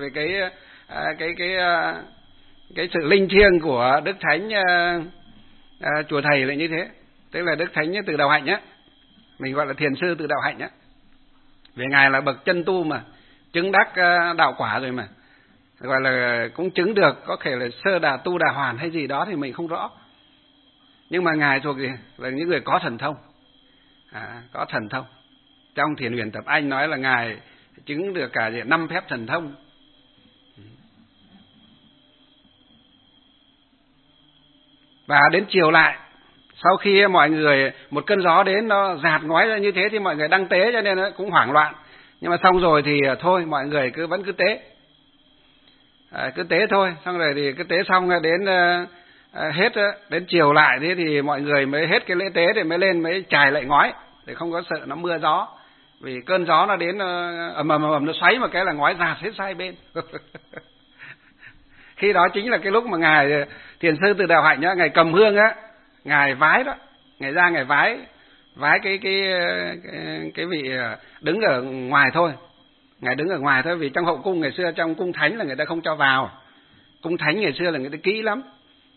cái sự linh thiêng của Đức Thánh chùa Thầy là như thế. Tức là Đức Thánh Từ Đạo Hạnh á, mình gọi là thiền sư Từ Đạo Hạnh á. Vì ngài là bậc chân tu mà, chứng đắc đạo quả rồi mà, gọi là cũng chứng được, có thể là sơ đà tu đà hoàn hay gì đó thì mình không rõ. Nhưng mà ngài thuộc gì là những người có thần thông, có thần thông. Trong Thiền Huyền Tập Anh nói là ngài chứng được cả 5 phép thần thông. Và đến chiều lại, sau khi mọi người, một cơn gió đến nó dạt ngói ra như thế thì mọi người đang tế, cho nên nó cũng hoảng loạn. Nhưng mà xong rồi thì thôi, mọi người vẫn cứ tế. Cứ tế thôi, xong rồi thì cứ tế xong đến hết, đến chiều lại thế thì mọi người mới hết cái lễ tế thì mới lên mới chài lại ngói, để không có sợ nó mưa gió. Vì cơn gió nó đến ầm nó xoáy một cái là ngói dạt hết hai bên. Khi đó chính là cái lúc mà ngài thiền sư Từ Đạo Hạnh á, ngài cầm hương á, ngài vái đó, ngài ra ngài vái cái vị đứng ở ngoài thôi. Ngài đứng ở ngoài thôi, vì trong hậu cung ngày xưa, trong cung thánh là người ta không cho vào. Cung thánh ngày xưa là người ta kỹ lắm.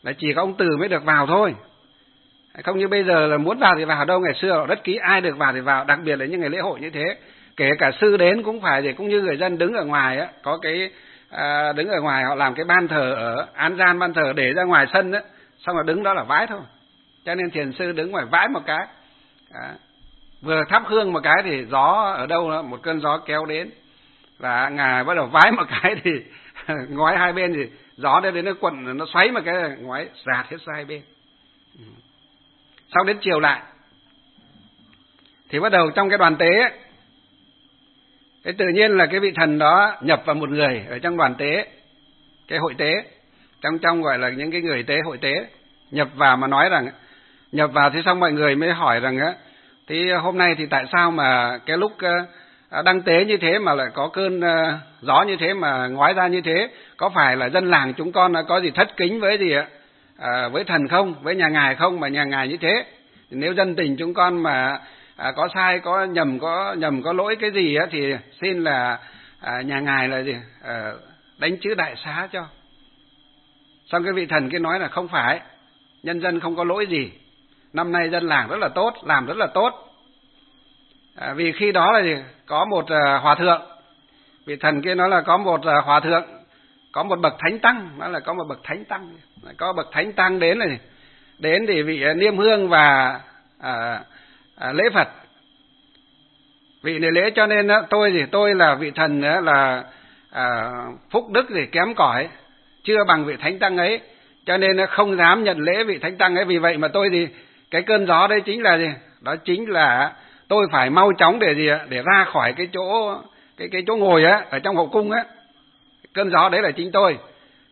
là chỉ có ông Từ mới được vào thôi. Không như bây giờ là muốn vào thì vào đâu, ngày xưa đất ký ai được vào thì vào, đặc biệt là những ngày lễ hội như thế. Kể cả sư đến cũng phải thì cũng như người dân đứng ở ngoài á, có cái đứng ở ngoài họ làm cái ban thờ ở án gian, ban thờ để ra ngoài sân á, xong rồi đứng đó là vái thôi. Cho nên thiền sư đứng ngoài vái một cái, vừa thắp hương một cái thì gió ở đâu đó, một cơn gió kéo đến, và ngài bắt đầu vái một cái thì ngói hai bên thì gió đến nó quận, nó xoáy một cái ngói rạt hết ra hai bên. Sau đến chiều lại thì bắt đầu trong cái đoàn tế ấy, cái tự nhiên là cái vị thần đó nhập vào một người ở trong đoàn tế, cái hội tế, trong gọi là những cái người tế, hội tế, nhập vào mà nói rằng, nhập vào thì xong mọi người mới hỏi rằng á, thì hôm nay thì tại sao mà cái lúc đăng tế như thế mà lại có cơn gió như thế mà ngói ra như thế, có phải là dân làng chúng con có gì thất kính với gì ạ, với thần không, với nhà ngài không mà nhà ngài như thế? Nếu dân tình chúng con mà có sai, có nhầm có lỗi cái gì á thì xin là nhà ngài là gì đánh chữ đại xá cho. Xong cái vị thần kia nói là không phải, nhân dân không có lỗi gì, năm nay dân làng rất là tốt, làm rất là tốt. Vì khi đó là gì, có một hòa thượng, vị thần kia nói là có một hòa thượng, có một bậc thánh tăng, nói là có một bậc thánh tăng, có bậc thánh tăng đến này, đến thì vị niêm hương và lễ Phật. Vị này lễ cho nên tôi là vị thần là phúc đức thì kém cỏi, chưa bằng vị thánh tăng ấy, cho nên không dám nhận lễ vị thánh tăng ấy. Vì vậy mà tôi thì cái cơn gió đấy chính là gì? Đó chính là tôi phải mau chóng để gì ạ? Để ra khỏi cái chỗ cái chỗ ngồi á ở trong hậu cung á. Cơn gió đấy là chính tôi.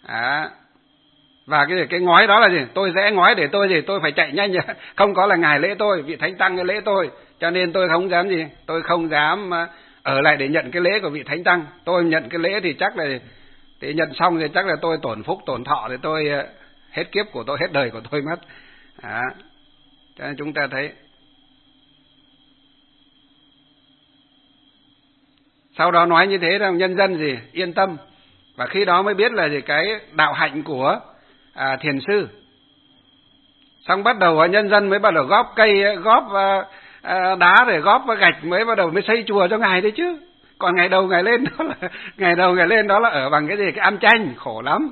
Và cái ngói đó là gì? Tôi rẽ ngói để tôi phải chạy nhanh, không có là ngài lễ tôi, vị thánh tăng lễ tôi, cho nên tôi không dám gì? Tôi không dám ở lại để nhận cái lễ của vị thánh tăng. Tôi nhận cái lễ thì chắc là thì nhận xong thì chắc là tôi tổn phúc tổn thọ, thì tôi hết kiếp của tôi, hết đời của tôi mất. Cho nên chúng ta thấy sau đó nói như thế rằng nhân dân gì yên tâm, và khi đó mới biết là gì cái đạo hạnh của thiền sư. Xong bắt đầu nhân dân mới bắt đầu góp cây, góp đá rồi góp gạch, mới bắt đầu mới xây chùa cho ngài đấy chứ. Còn ngày đầu ngày lên đó là ở bằng cái gì, cái am chanh, khổ lắm.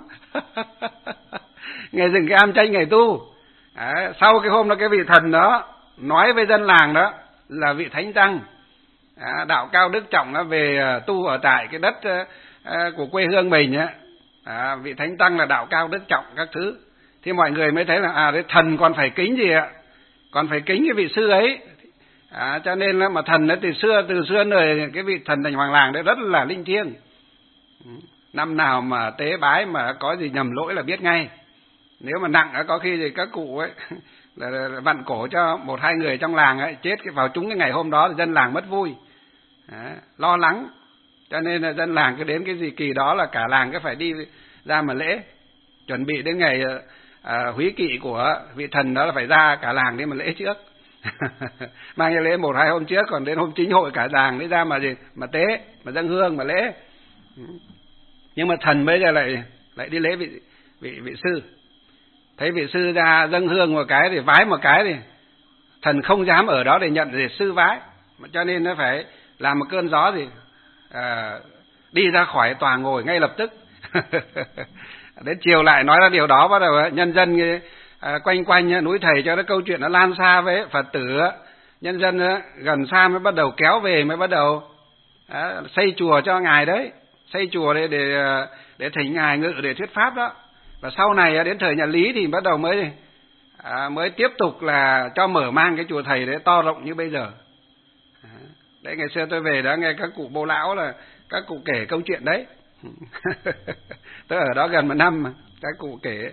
Ngày dừng cái am chanh ngày tu. Sau cái hôm đó cái vị thần đó nói với dân làng đó là vị thánh tăng đạo cao đức trọng về tu ở tại cái đất của quê hương mình á, vị thánh tăng là đạo cao đức trọng các thứ, thì mọi người mới thấy là đấy thần còn phải kính gì ạ, còn phải kính cái vị sư ấy. Cho nên là mà thần ấy từ xưa đời cái vị thần thành hoàng làng đấy rất là linh thiêng. Năm nào mà tế bái mà có gì nhầm lỗi là biết ngay. Nếu mà nặng có khi thì các cụ ấy là vặn cổ cho một hai người trong làng ấy chết vào trúng cái ngày hôm đó thì dân làng mất vui, lo lắng. Cho nên là dân làng cứ đến cái gì kỳ đó là cả làng cứ phải đi ra mà lễ, chuẩn bị đến ngày húy kỵ của vị thần đó là phải ra cả làng đi mà lễ trước. Mang cái lễ một hai hôm trước, còn đến hôm chính hội cả làng đi ra mà gì mà tế, mà dâng hương mà lễ. Nhưng mà thần bây giờ lại đi lễ vị sư. Thấy vị sư ra dâng hương một cái thì vái một cái thì thần không dám ở đó để nhận để sư vái, cho nên nó phải làm một cơn gió thì đi ra khỏi tòa ngồi ngay lập tức. Đến chiều lại nói ra điều đó, bắt đầu nhân dân quanh quanh núi thầy cho nó câu chuyện nó lan xa với Phật tử, nhân dân gần xa mới bắt đầu kéo về, mới bắt đầu xây chùa cho ngài đấy, xây chùa để thỉnh ngài ngự để thuyết pháp đó. Và sau này đến thời nhà Lý thì bắt đầu mới tiếp tục là cho mở mang cái chùa thầy đấy to rộng như bây giờ. Đấy, ngày xưa tôi về đó nghe các cụ bố lão là các cụ kể câu chuyện đấy. Tôi ở đó gần một năm mà các cụ kể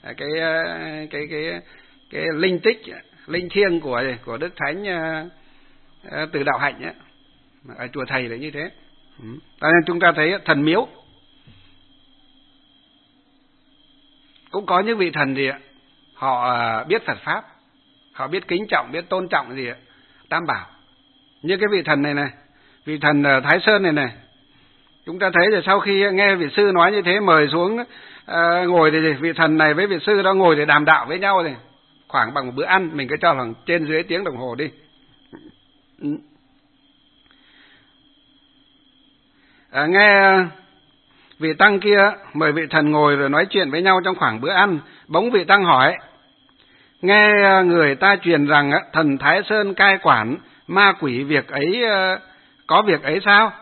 cái linh tích, linh thiêng của Đức Thánh Từ Đạo Hạnh ấy, ở chùa thầy là như thế. Cho nên chúng ta thấy thần miếu cũng có những vị thần gì ạ, họ biết Phật pháp, họ biết kính trọng, biết tôn trọng gì ạ, Tam Bảo. Như cái vị thần này, vị thần Thái Sơn này, chúng ta thấy là sau khi nghe vị sư nói như thế, mời xuống ngồi thì vị thần này với vị sư đó ngồi để đàm đạo với nhau thì khoảng bằng một bữa ăn, mình cứ cho khoảng trên dưới tiếng đồng hồ đi. Nghe vị tăng kia mời vị thần ngồi rồi nói chuyện với nhau trong khoảng bữa ăn, bỗng vị tăng hỏi: nghe người ta truyền rằng thần Thái Sơn cai quản ma quỷ, việc ấy có việc ấy sao?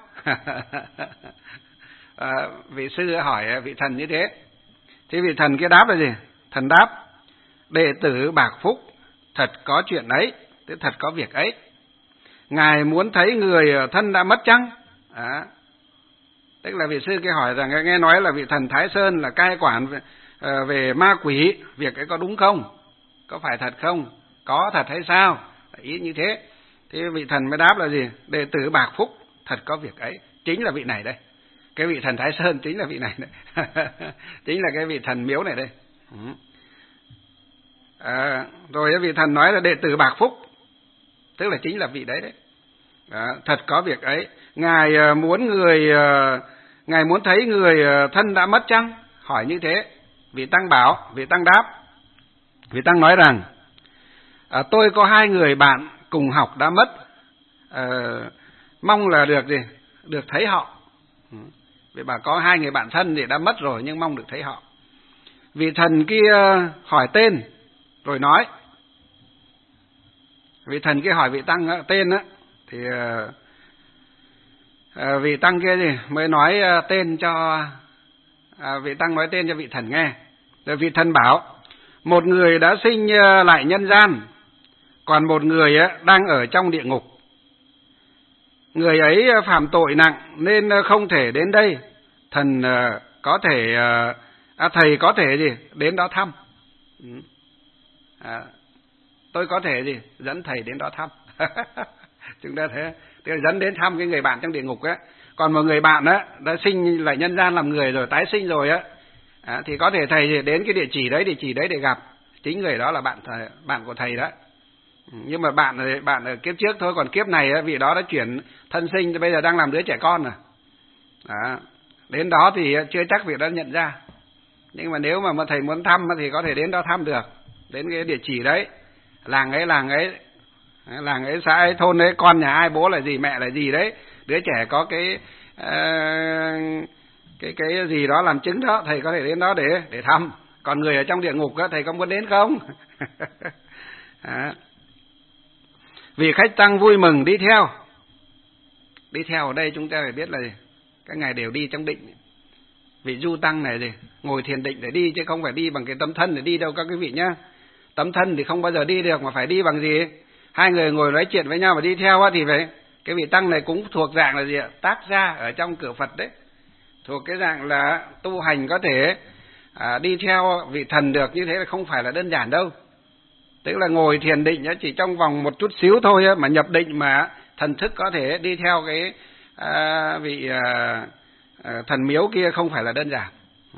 Vị sư hỏi vị thần như thế. Thì vị thần kia đáp là gì? Thần đáp: đệ tử Bạc Phúc thật có chuyện ấy, tức thật có việc ấy. Ngài muốn thấy người thân đã mất chăng? Tức là vị sư kia hỏi rằng nghe nói là vị thần Thái Sơn là cai quản về ma quỷ, việc ấy có đúng không? Có phải thật không? Có thật hay sao? Ý như thế. Thì vị thần mới đáp là gì? Đệ tử Bạc Phúc thật có việc ấy. Chính là vị này đây. Cái vị thần Thái Sơn chính là vị này đây. Chính là cái vị thần miếu này đây. Rồi vị thần nói là đệ tử Bạc Phúc, tức là chính là vị đấy đấy. Thật có việc ấy. Ngài muốn thấy người thân đã mất chăng? Hỏi như thế. Vị tăng bảo, vị tăng đáp. Vị tăng nói rằng: tôi có 2 người bạn cùng học đã mất, mong là được gì? Được thấy họ. Vì bà có 2 người bạn thân thì đã mất rồi, nhưng mong được thấy họ. Vị thần kia hỏi tên rồi nói. Vị thần kia hỏi vị tăng tên á, thì vị tăng kia gì mới nói tên cho vị tăng nói tên cho vị thần nghe. Rồi vị thần bảo: một người đã sinh lại nhân gian, còn một người đang ở trong địa ngục. Người ấy phạm tội nặng nên không thể đến đây. Thần có thể thầy có thể gì đến đó thăm. Tôi có thể gì dẫn thầy đến đó thăm. Chúng ta thế, tức là dẫn đến thăm cái người bạn trong địa ngục á. Còn một người bạn á đã sinh lại nhân gian làm người rồi, tái sinh rồi á, thì có thể thầy đến cái địa chỉ đấy để gặp. Chính người đó là bạn của thầy đó. Nhưng mà bạn ở kiếp trước thôi, còn kiếp này á, vị đó đã chuyển thân sinh, bây giờ đang làm đứa trẻ con rồi. Đến đó thì chưa chắc vị đó nhận ra. Nhưng mà nếu mà thầy muốn thăm thì có thể đến đó thăm được. Đến cái địa chỉ đấy, làng ấy, xã ấy, thôn ấy, con nhà ai, bố là gì, mẹ là gì đấy, đứa trẻ có cái gì đó làm chứng đó, thầy có thể đến đó để thăm. Còn người ở trong địa ngục đó, thầy có muốn đến không? Vì khách tăng vui mừng đi theo. Đi theo ở đây chúng ta phải biết là gì? Các ngài đều đi trong định. Vị du tăng này gì ngồi thiền định để đi, chứ không phải đi bằng cái tấm thân để đi đâu các quý vị nhá. Tấm thân thì không bao giờ đi được, mà phải đi bằng gì? 2 người ngồi nói chuyện với nhau và đi theo thì phải. Cái vị tăng này cũng thuộc dạng là gì ạ? Tác gia ở trong cửa Phật đấy. Thuộc cái dạng là tu hành có thể đi theo vị thần được, như thế là không phải là đơn giản đâu. Tức là ngồi thiền định chỉ trong vòng một chút xíu thôi mà nhập định mà thần thức có thể đi theo cái vị thần miếu kia, không phải là đơn giản.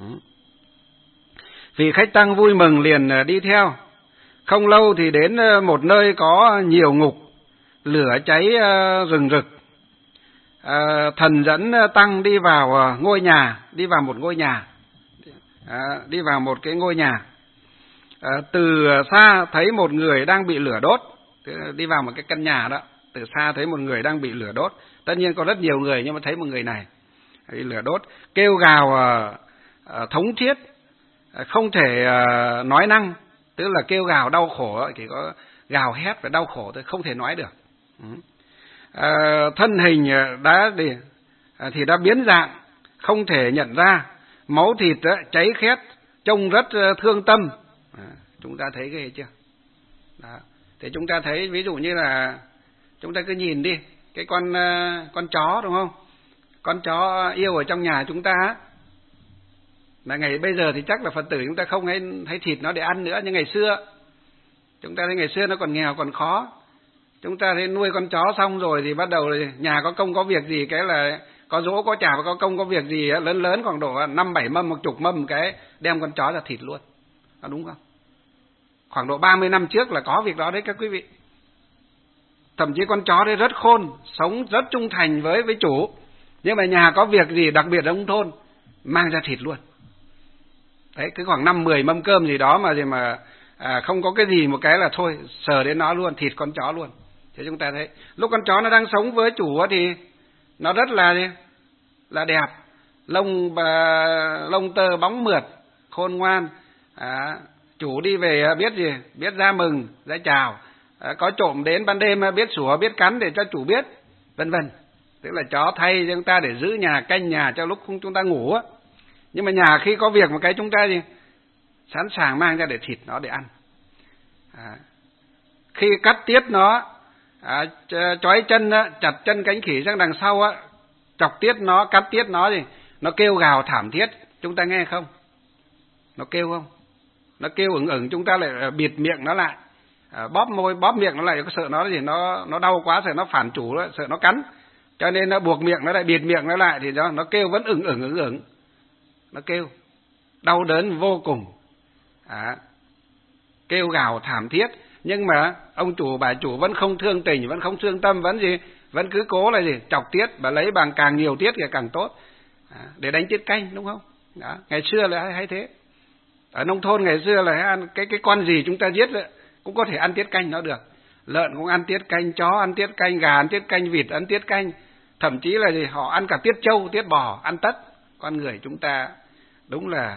Vì khách tăng vui mừng liền đi theo. Không lâu thì đến một nơi có nhiều ngục, lửa cháy rừng rực. Thần dẫn tăng đi vào ngôi nhà, đi vào một ngôi nhà, đi vào một cái ngôi nhà. Từ xa thấy một người đang bị lửa đốt. Đi vào một cái căn nhà đó, từ xa thấy một người đang bị lửa đốt. Tất nhiên có rất nhiều người, nhưng mà thấy một người này bị lửa đốt, kêu gào thống thiết, không thể nói năng. Tức là kêu gào đau khổ, chỉ có gào hét và đau khổ thôi, không thể nói được. Thân hình thì đã biến dạng, không thể nhận ra. Máu thịt cháy khét, trông rất thương tâm. Chúng ta thấy ghê chưa? Đó. Thì chúng ta thấy ví dụ như là chúng ta cứ nhìn đi, cái con chó đúng không? Con chó yêu ở trong nhà chúng ta là ngày bây giờ thì chắc là Phật tử chúng ta không thấy thịt nó để ăn nữa, nhưng ngày xưa chúng ta thấy ngày xưa nó còn nghèo còn khó. Chúng ta thấy nuôi con chó xong rồi thì bắt đầu là nhà có công có việc gì, cái là có dỗ có chả, có công có việc gì lớn khoảng độ 5-7 mâm hoặc chục mâm, cái đem con chó ra thịt luôn. Đúng không? Khoảng độ 30 năm trước là có việc đó đấy các quý vị. Thậm chí con chó đấy rất khôn, sống rất trung thành với chủ, nhưng mà nhà có việc gì đặc biệt ở nông thôn mang ra thịt luôn. Đấy, cứ khoảng 5-10 mâm cơm gì đó mà không có cái gì một cái là thôi sờ đến nó luôn, thịt con chó luôn. Thế chúng ta thấy lúc con chó nó đang sống với chủ thì nó rất là đẹp, lông tơ bóng mượt, khôn ngoan. Chủ đi về biết gì, biết ra mừng, ra chào. Có trộm đến ban đêm biết sủa, biết cắn để cho chủ biết, vân vân. Tức là chó thay cho chúng ta để giữ nhà, canh nhà cho lúc chúng ta ngủ á. Nhưng mà nhà khi có việc một cái chúng ta gì sẵn sàng mang ra để thịt nó để ăn. Khi cắt tiết nó, trói chân, chặt chân cánh khỉ sang đằng sau á, chọc tiết nó, cắt tiết nó thì nó kêu gào thảm thiết, chúng ta nghe không? Nó kêu không? Nó kêu ửng, chúng ta lại bịt miệng nó lại, bóp môi, bóp miệng nó lại, sợ nó gì nó đau quá, sợ nó phản chủ đó, sợ nó cắn, cho nên nó buộc miệng nó lại, bịt miệng nó lại thì nó kêu vẫn ửng, nó kêu đau đớn vô cùng, kêu gào thảm thiết. Nhưng mà ông chủ bà chủ vẫn không thương tình, vẫn không thương tâm, vẫn cứ cố là chọc tiết, và lấy bằng càng nhiều tiết thì càng tốt, để đánh tiết canh, đúng không? Đó. Ngày xưa là hay thế. Ở nông thôn ngày xưa là ăn cái con gì chúng ta giết cũng có thể ăn tiết canh nó được. Lợn cũng ăn tiết canh, chó ăn tiết canh, gà ăn tiết canh, vịt ăn tiết canh, thậm chí là họ ăn cả tiết trâu, tiết bò, ăn tất. Con người chúng ta đúng là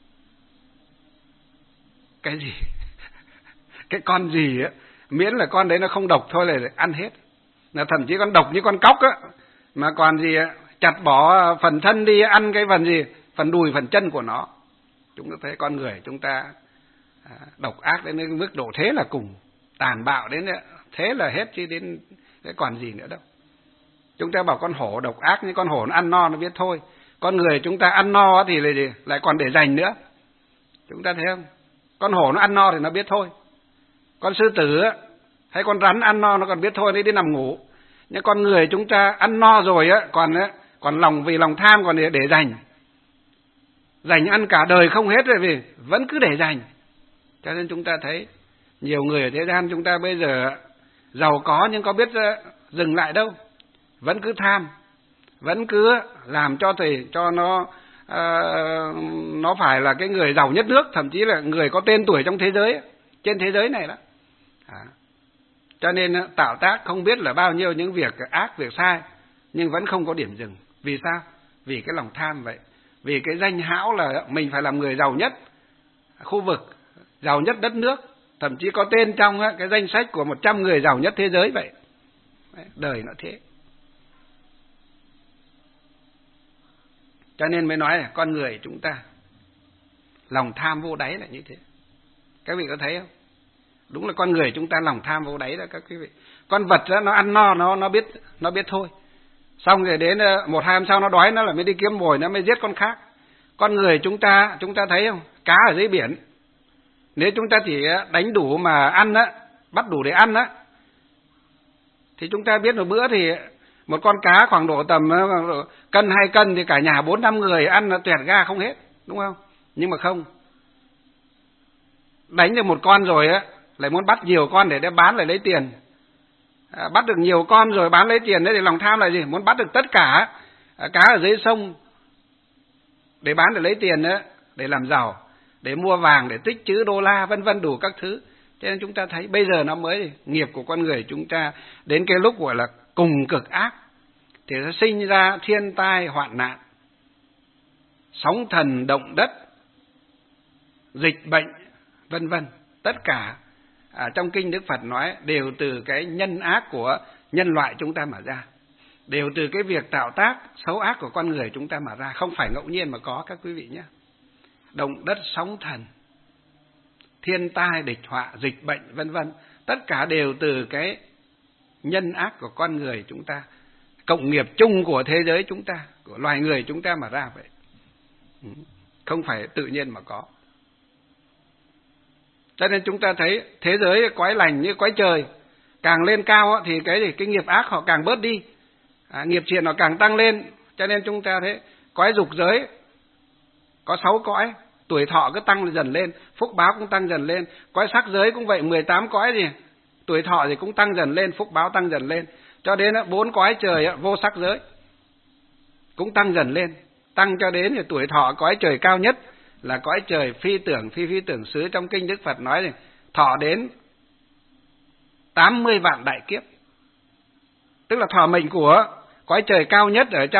cái gì cái con gì á, miễn là con đấy nó không độc thôi là ăn hết. Là thậm chí con độc như con cóc á, mà còn chặt bỏ phần thân đi, ăn cái phần đùi, phần chân của nó. Chúng ta thấy con người chúng ta độc ác đến mức độ thế là cùng, tàn bạo đến thế là hết, chứ đến cái còn gì nữa đâu. Chúng ta bảo con hổ độc ác, nhưng con hổ nó ăn no nó biết thôi. Con người chúng ta ăn no thì lại còn để dành nữa. Chúng ta thấy không? Con hổ nó ăn no thì nó biết thôi. Con sư tử hay con rắn ăn no nó còn biết thôi, đi nằm ngủ. Nhưng con người chúng ta ăn no rồi còn vì lòng tham còn để dành ăn cả đời không hết rồi, vì vẫn cứ để dành. Cho nên chúng ta thấy nhiều người ở thế gian chúng ta bây giờ giàu có nhưng có biết dừng lại đâu, vẫn cứ tham, vẫn cứ làm cho nó phải là cái người giàu nhất nước, thậm chí là người có tên tuổi trong thế giới, trên thế giới này đó. Cho nên tạo tác không biết là bao nhiêu những việc ác, việc sai, nhưng vẫn không có điểm dừng. Vì sao? Vì cái lòng tham vậy. Vì cái danh hão là mình phải làm người giàu nhất khu vực, giàu nhất đất nước, thậm chí có tên trong cái danh sách của 100 người giàu nhất thế giới vậy. Đời nó thế. Cho nên mới nói là con người chúng ta lòng tham vô đáy là như thế. Các vị có thấy không? Đúng là con người chúng ta lòng tham vô đáy đó các quý vị. Con vật đó, nó ăn no nó biết thôi. Xong rồi đến 1-2 hôm sau nó đói, nó lại mới đi kiếm mồi, nó mới giết con khác. Con người chúng ta thấy không? Cá ở dưới biển, nếu chúng ta chỉ đánh đủ mà ăn bắt đủ để ăn thì chúng ta biết một bữa thì một con cá khoảng độ tầm cân 2 cân thì cả nhà 4-5 người ăn nó tuẹt ga không hết, đúng không? Nhưng mà không, đánh được một con rồi lại muốn bắt nhiều con để bán lại lấy tiền. Bắt được nhiều con rồi bán lấy tiền đấy, thì lòng tham là gì? Muốn bắt được tất cả cá ở dưới sông để bán để lấy tiền đó, để làm giàu, để mua vàng, để tích trữ đô la, vân vân đủ các thứ. Cho nên chúng ta thấy bây giờ nó mới nghiệp của con người chúng ta đến cái lúc gọi là cùng cực ác, thì nó sinh ra thiên tai hoạn nạn, sóng thần động đất, dịch bệnh, vân vân. Tất cả trong kinh Đức Phật nói đều từ cái nhân ác của nhân loại chúng ta mà ra, đều từ cái việc tạo tác xấu ác của con người chúng ta mà ra, không phải ngẫu nhiên mà có các quý vị nhé. Động đất, sóng thần, thiên tai, địch họa, dịch bệnh, vân vân, tất cả đều từ cái nhân ác của con người chúng ta, cộng nghiệp chung của thế giới chúng ta, của loài người chúng ta mà ra vậy. Không phải tự nhiên mà có. Cho nên chúng ta thấy thế giới quái lành như quái trời, càng lên cao thì cái nghiệp ác họ càng bớt đi, nghiệp thiện nó càng tăng lên. Cho nên chúng ta thấy quái dục giới có 6 cõi, tuổi thọ cứ tăng dần lên, phúc báo cũng tăng dần lên. Quái sắc giới cũng vậy, 18 cõi gì, tuổi thọ thì cũng tăng dần lên, phúc báo tăng dần lên. Cho đến 4 cõi trời vô sắc giới cũng tăng dần lên, tăng cho đến thì tuổi thọ cõi trời cao nhất là cõi trời phi tưởng phi phi tưởng xứ, trong kinh Đức Phật nói thọ đến 80 vạn đại kiếp. Tức là thọ mệnh của cõi trời cao nhất ở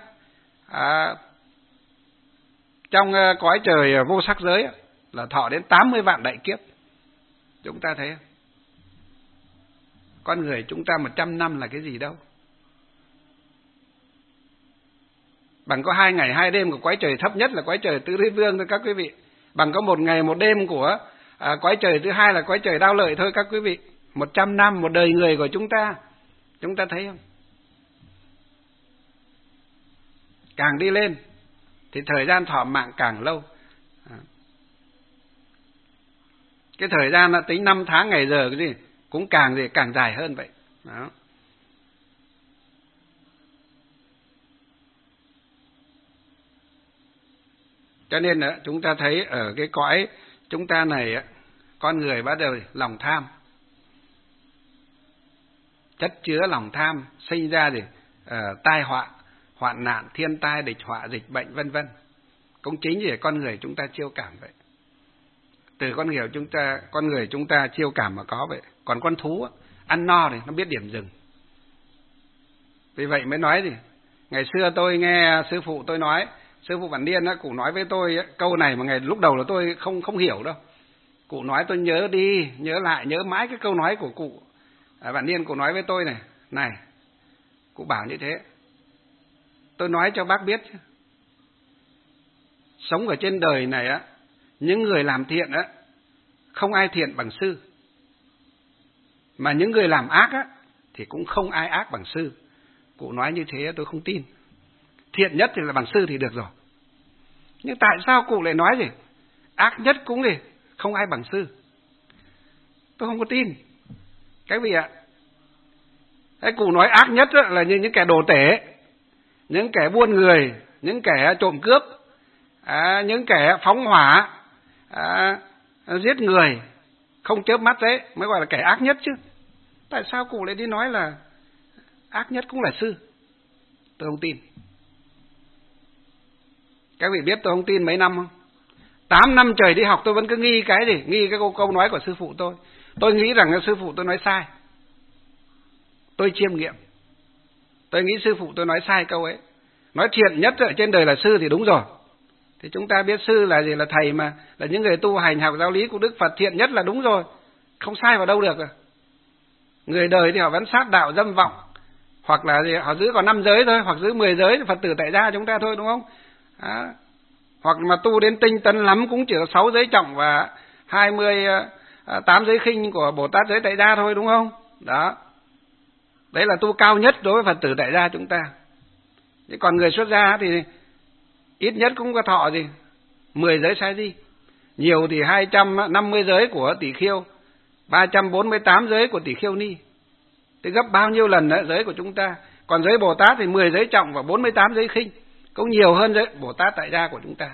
trong cõi trời vô sắc giới là thọ đến 80 vạn đại kiếp. Chúng ta thấy không? Con người chúng ta 100 năm là cái gì đâu. Bằng có 2 ngày 2 đêm của cõi trời thấp nhất là cõi trời Tứ Thế Vương thôi các quý vị. Bằng có 1 ngày 1 đêm của cõi trời thứ hai là cõi trời Đao Lợi thôi các quý vị. 100 năm một đời người của chúng ta thấy không? Càng đi lên thì thời gian thọ mạng càng lâu. Cái thời gian nó tính 5 tháng ngày giờ cái gì cũng càng dài hơn vậy. Đó. Cho nên chúng ta thấy ở cái cõi chúng ta này, con người bắt đầu lòng tham, chất chứa lòng tham, sinh ra tai họa, hoạn nạn, thiên tai, địch họa, dịch bệnh vân vân. Cũng chính vì con người chúng ta chiêu cảm vậy. Từ con người chúng ta chiêu cảm mà có vậy. Còn con thú ăn no thì nó biết điểm dừng. Vì vậy mới nói ngày xưa tôi nghe sư phụ tôi nói, sư phụ Bản Niên cụ nói với tôi câu này mà lúc đầu là tôi không hiểu đâu. Cụ nói tôi nhớ đi, nhớ mãi cái câu nói của cụ Bản Niên. Cụ nói với tôi này, cụ bảo như thế. Tôi nói cho bác biết, sống ở trên đời này những người làm thiện không ai thiện bằng sư, mà những người làm ác thì cũng không ai ác bằng sư. Cụ nói như thế tôi không tin. Thiện nhất thì là bằng sư thì được rồi. Nhưng tại sao cụ lại nói ác nhất cũng không ai bằng sư? Tôi không có tin. Các vị ạ, cụ nói ác nhất là như những kẻ đồ tể, những kẻ buôn người, những kẻ trộm cướp, những kẻ phóng hỏa, giết người không chớp mắt đấy mới gọi là kẻ ác nhất chứ. Tại sao cụ lại đi nói là ác nhất cũng là sư? Tôi không tin. Các vị biết tôi không tin mấy năm không? 8 năm trời đi học tôi vẫn cứ nghi cái câu nói của sư phụ tôi. Tôi nghĩ rằng sư phụ tôi nói sai. Tôi chiêm nghiệm. Tôi nghĩ sư phụ tôi nói sai câu ấy. Nói thiện nhất ở trên đời là sư thì đúng rồi. Thì chúng ta biết sư là gì? Là thầy mà, là những người tu hành học giáo lý của Đức Phật. Thiện nhất là đúng rồi, không sai vào đâu được. Người đời thì họ vẫn sát đạo dâm vọng, hoặc là họ giữ còn 5 giới thôi, hoặc giữ 10 giới Phật tử tại gia chúng ta thôi, đúng không? Hoặc mà tu đến tinh tấn lắm cũng chỉ có 6 giới trọng và 28 giới khinh của Bồ Tát giới tại gia thôi, đúng không? Đó. Đấy là tu cao nhất đối với Phật tử tại gia chúng ta. Chứ còn người xuất gia thì ít nhất cũng có thọ 10 giới sai di, nhiều thì 250 giới của Tỷ Khưu, 348 giới của Tỷ Khưu Ni. Thì gấp bao nhiêu lần giới của chúng ta. Còn giới Bồ Tát thì 10 giới trọng và 48 giới khinh, cũng nhiều hơn giới Bồ Tát tại gia của chúng ta.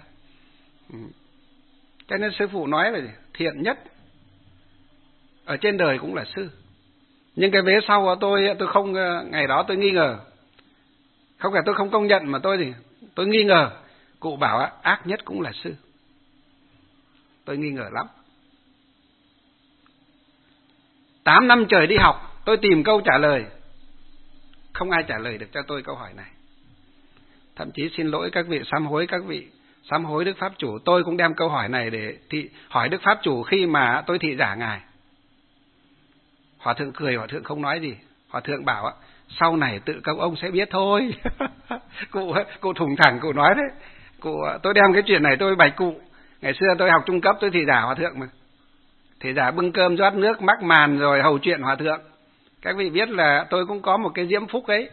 Cho nên sư phụ nói là thiện nhất ở trên đời cũng là sư. Nhưng cái vế sau của tôi không, ngày đó tôi nghi ngờ. Không phải tôi không công nhận mà tôi nghi ngờ. Cụ bảo ác nhất cũng là sư. Tôi nghi ngờ lắm. 8 năm trời đi học, tôi tìm câu trả lời. Không ai trả lời được cho tôi câu hỏi này. Thậm chí xin lỗi các vị sám hối Đức Pháp Chủ. Tôi cũng đem câu hỏi này để hỏi Đức Pháp Chủ khi mà tôi thị giả Ngài. Hòa thượng cười, Hòa thượng không nói gì. Hòa thượng bảo sau này tự các ông sẽ biết thôi. Cụ thủng thẳng cụ nói đấy. Tôi đem cái chuyện này tôi bạch cụ. Ngày xưa tôi học trung cấp tôi thị giả Hòa thượng mà. Thị giả bưng cơm rót nước mắc màn rồi hầu chuyện Hòa thượng. Các vị biết là tôi cũng có một cái diễm phúc ấy.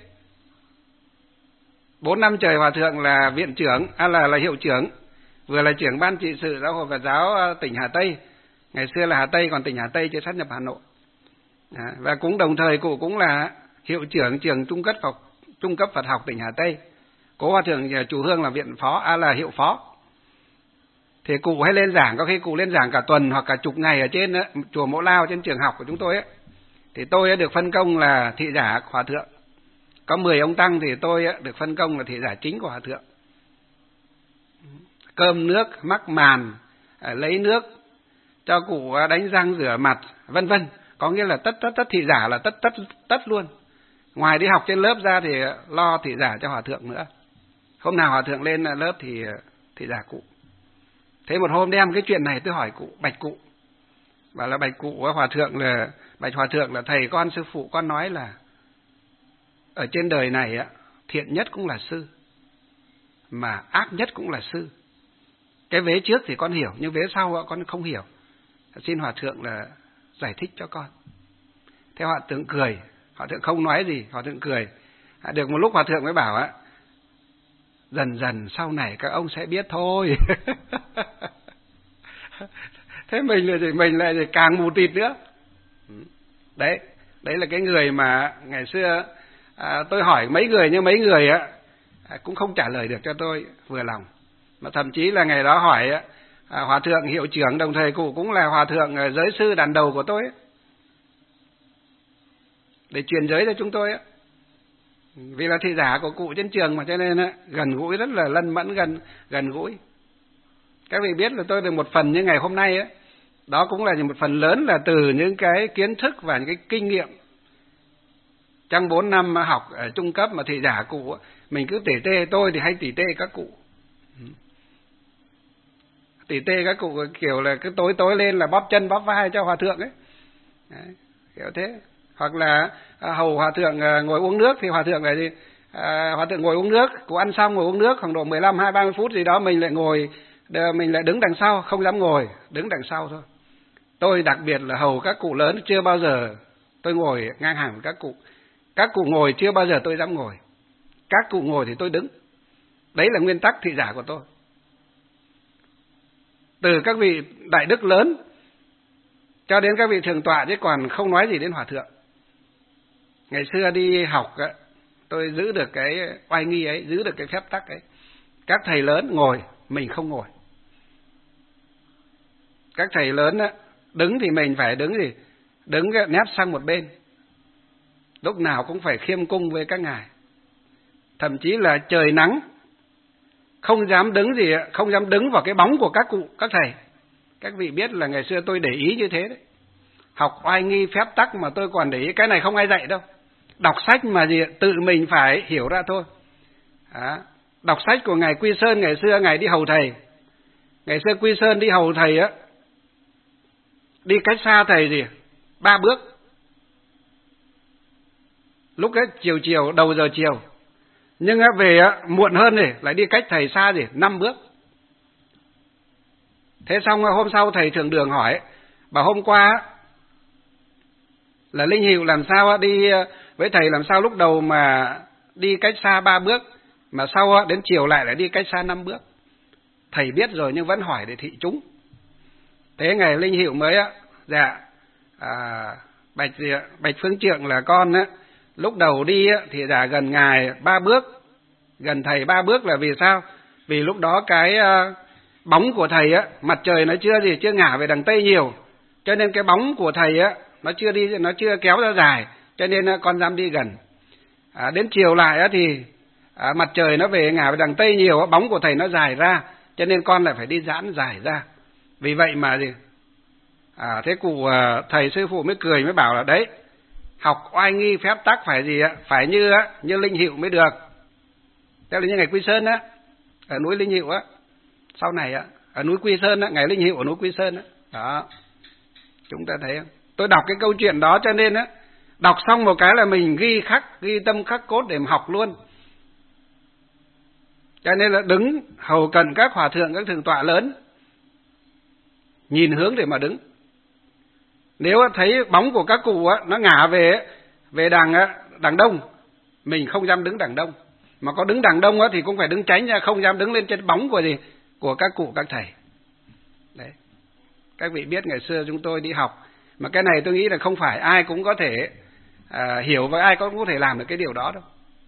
4 năm trời Hòa thượng là viện trưởng, là hiệu trưởng, vừa là trưởng ban trị sự giáo hội Phật giáo tỉnh Hà Tây. Ngày xưa là Hà Tây, còn tỉnh Hà Tây chưa sát nhập Hà Nội. Và cũng đồng thời cụ cũng là hiệu trưởng trường trung cấp Phật học tỉnh Hà Tây. Cố Hòa thượng Chủ Hương là viện phó, là hiệu phó. Thì cụ hay lên giảng, có khi cụ lên giảng cả tuần hoặc cả chục ngày ở trên chùa Mẫu Lao, trên trường học của chúng tôi ấy. Thì tôi được phân công là thị giả Hòa thượng. Có 10 ông tăng thì tôi được phân công là thị giả chính của Hòa thượng. cơm nước, mắc màn, lấy nước cho cụ đánh răng rửa mặt, vân vân. Có nghĩa là tất thị giả là tất luôn. Ngoài đi học trên lớp ra thì lo thị giả cho hòa thượng nữa. Hôm nào hòa thượng lên lớp thì thị giả cụ. Thế một hôm đem cái chuyện này tôi hỏi cụ, bạch cụ. Bảo là bạch cụ bạch hòa thượng là thầy con, sư phụ con nói là ở trên đời này thiện nhất cũng là sư, mà ác nhất cũng là sư. Cái vế trước thì con hiểu, nhưng vế sau con không hiểu. Xin hòa thượng là giải thích cho con. Thế hòa thượng cười, hòa thượng không nói gì, hòa thượng cười. Được một lúc hòa thượng mới bảo dần dần sau này các ông sẽ biết thôi. Thế mình lại càng mù tịt nữa. Đấy là cái người mà ngày xưa tôi hỏi mấy người, nhưng mấy người cũng không trả lời được cho tôi vừa lòng. Mà thậm chí là ngày đó hỏi hòa thượng hiệu trưởng đồng thời cụ cũng là hòa thượng giới sư đàn đầu của tôi để truyền giới cho chúng tôi vì là thị giả của cụ trên trường mà, cho nên gần gũi, rất là lân mẫn, gần gũi. Các vị biết là tôi được một phần như ngày hôm nay đó cũng là một phần lớn là từ những cái kiến thức và những cái kinh nghiệm trong 4 năm học ở trung cấp mà thị giả cụ mình cứ tỉ tê. Tôi thì hay tỉ tê các cụ. Tỉ tê các cụ kiểu là cứ tối lên là bóp chân bóp vai cho hòa thượng ấy. Đấy, kiểu thế. Hoặc là hầu hòa thượng ngồi uống nước thì hòa thượng là gì? Hòa thượng ngồi uống nước, cụ ăn xong ngồi uống nước khoảng độ 15-20-30 phút gì đó mình lại đứng đằng sau, không dám ngồi, đứng đằng sau thôi. Tôi đặc biệt là hầu các cụ lớn, chưa bao giờ tôi ngồi ngang hàng với các cụ. Các cụ ngồi chưa bao giờ tôi dám ngồi. Các cụ ngồi thì tôi đứng. Đấy là nguyên tắc thị giả của tôi. Từ các vị đại đức lớn cho đến các vị thượng tọa, chứ còn không nói gì đến hòa thượng. Ngày xưa đi học tôi giữ được cái oai nghi ấy, giữ được cái phép tắc ấy. Các thầy lớn ngồi, mình không ngồi. Các thầy lớn đứng thì mình phải đứng gì? Đứng nép sang một bên. Lúc nào cũng phải khiêm cung với các ngài. Thậm chí là trời nắng không dám đứng vào cái bóng của các cụ, các thầy. Các vị biết là ngày xưa tôi để ý như thế đấy. Học oai nghi phép tắc mà tôi còn để ý, cái này không ai dạy đâu. Đọc sách mà gì tự mình phải hiểu ra thôi. Đọc sách của ngài Quy Sơn, ngày xưa ngài đi hầu thầy. Ngày xưa Quy Sơn đi hầu thầy đi cách xa thầy gì 3 bước. Lúc ấy chiều đầu giờ chiều. Nhưng về muộn hơn thì lại đi cách thầy xa gì 5 bước. Thế xong hôm sau thầy thượng đường hỏi, bảo hôm qua là Linh Hiệu làm sao đi với thầy, làm sao lúc đầu mà đi cách xa 3 bước mà sau đến chiều lại đi cách xa 5 bước. Thầy biết rồi nhưng vẫn hỏi để thị chúng. Thế ngày Linh Hiệu mới bạch Phương Trượng là con lúc đầu đi thì đã gần ngài 3 bước, gần thầy 3 bước là vì sao? Vì lúc đó cái bóng của thầy mặt trời nó chưa ngả về đằng tây nhiều, cho nên cái bóng của thầy nó chưa kéo ra dài, cho nên con dám đi gần. Đến chiều lại thì mặt trời nó về ngả về đằng tây nhiều, bóng của thầy nó dài ra, cho nên con lại phải đi giãn dài ra. Vì vậy mà gì? Thế cụ thầy sư phụ mới cười mới bảo là đấy, học oai nghi phép tắc phải gì phải như Linh Hiệu mới được. Thế là như ngày Quy Sơn ở núi Linh Hiệu sau này ở núi Quy Sơn ngày Linh Hiệu ở núi Quy Sơn đó. Chúng ta thấy không? Tôi đọc cái câu chuyện đó cho nên đọc xong một cái là mình ghi tâm khắc cốt để mà học luôn. Cho nên là đứng hầu cận các hòa thượng, các thượng tọa lớn, nhìn hướng để mà đứng. Nếu thấy bóng của các cụ nó ngả về đằng đông, mình không dám đứng đằng đông. Mà có đứng đằng đông thì cũng phải đứng tránh ra, không dám đứng lên trên bóng của các cụ, các thầy. Đấy. Các vị biết ngày xưa chúng tôi đi học, mà cái này tôi nghĩ là không phải ai cũng có thể hiểu và ai cũng có thể làm được cái điều đó đâu.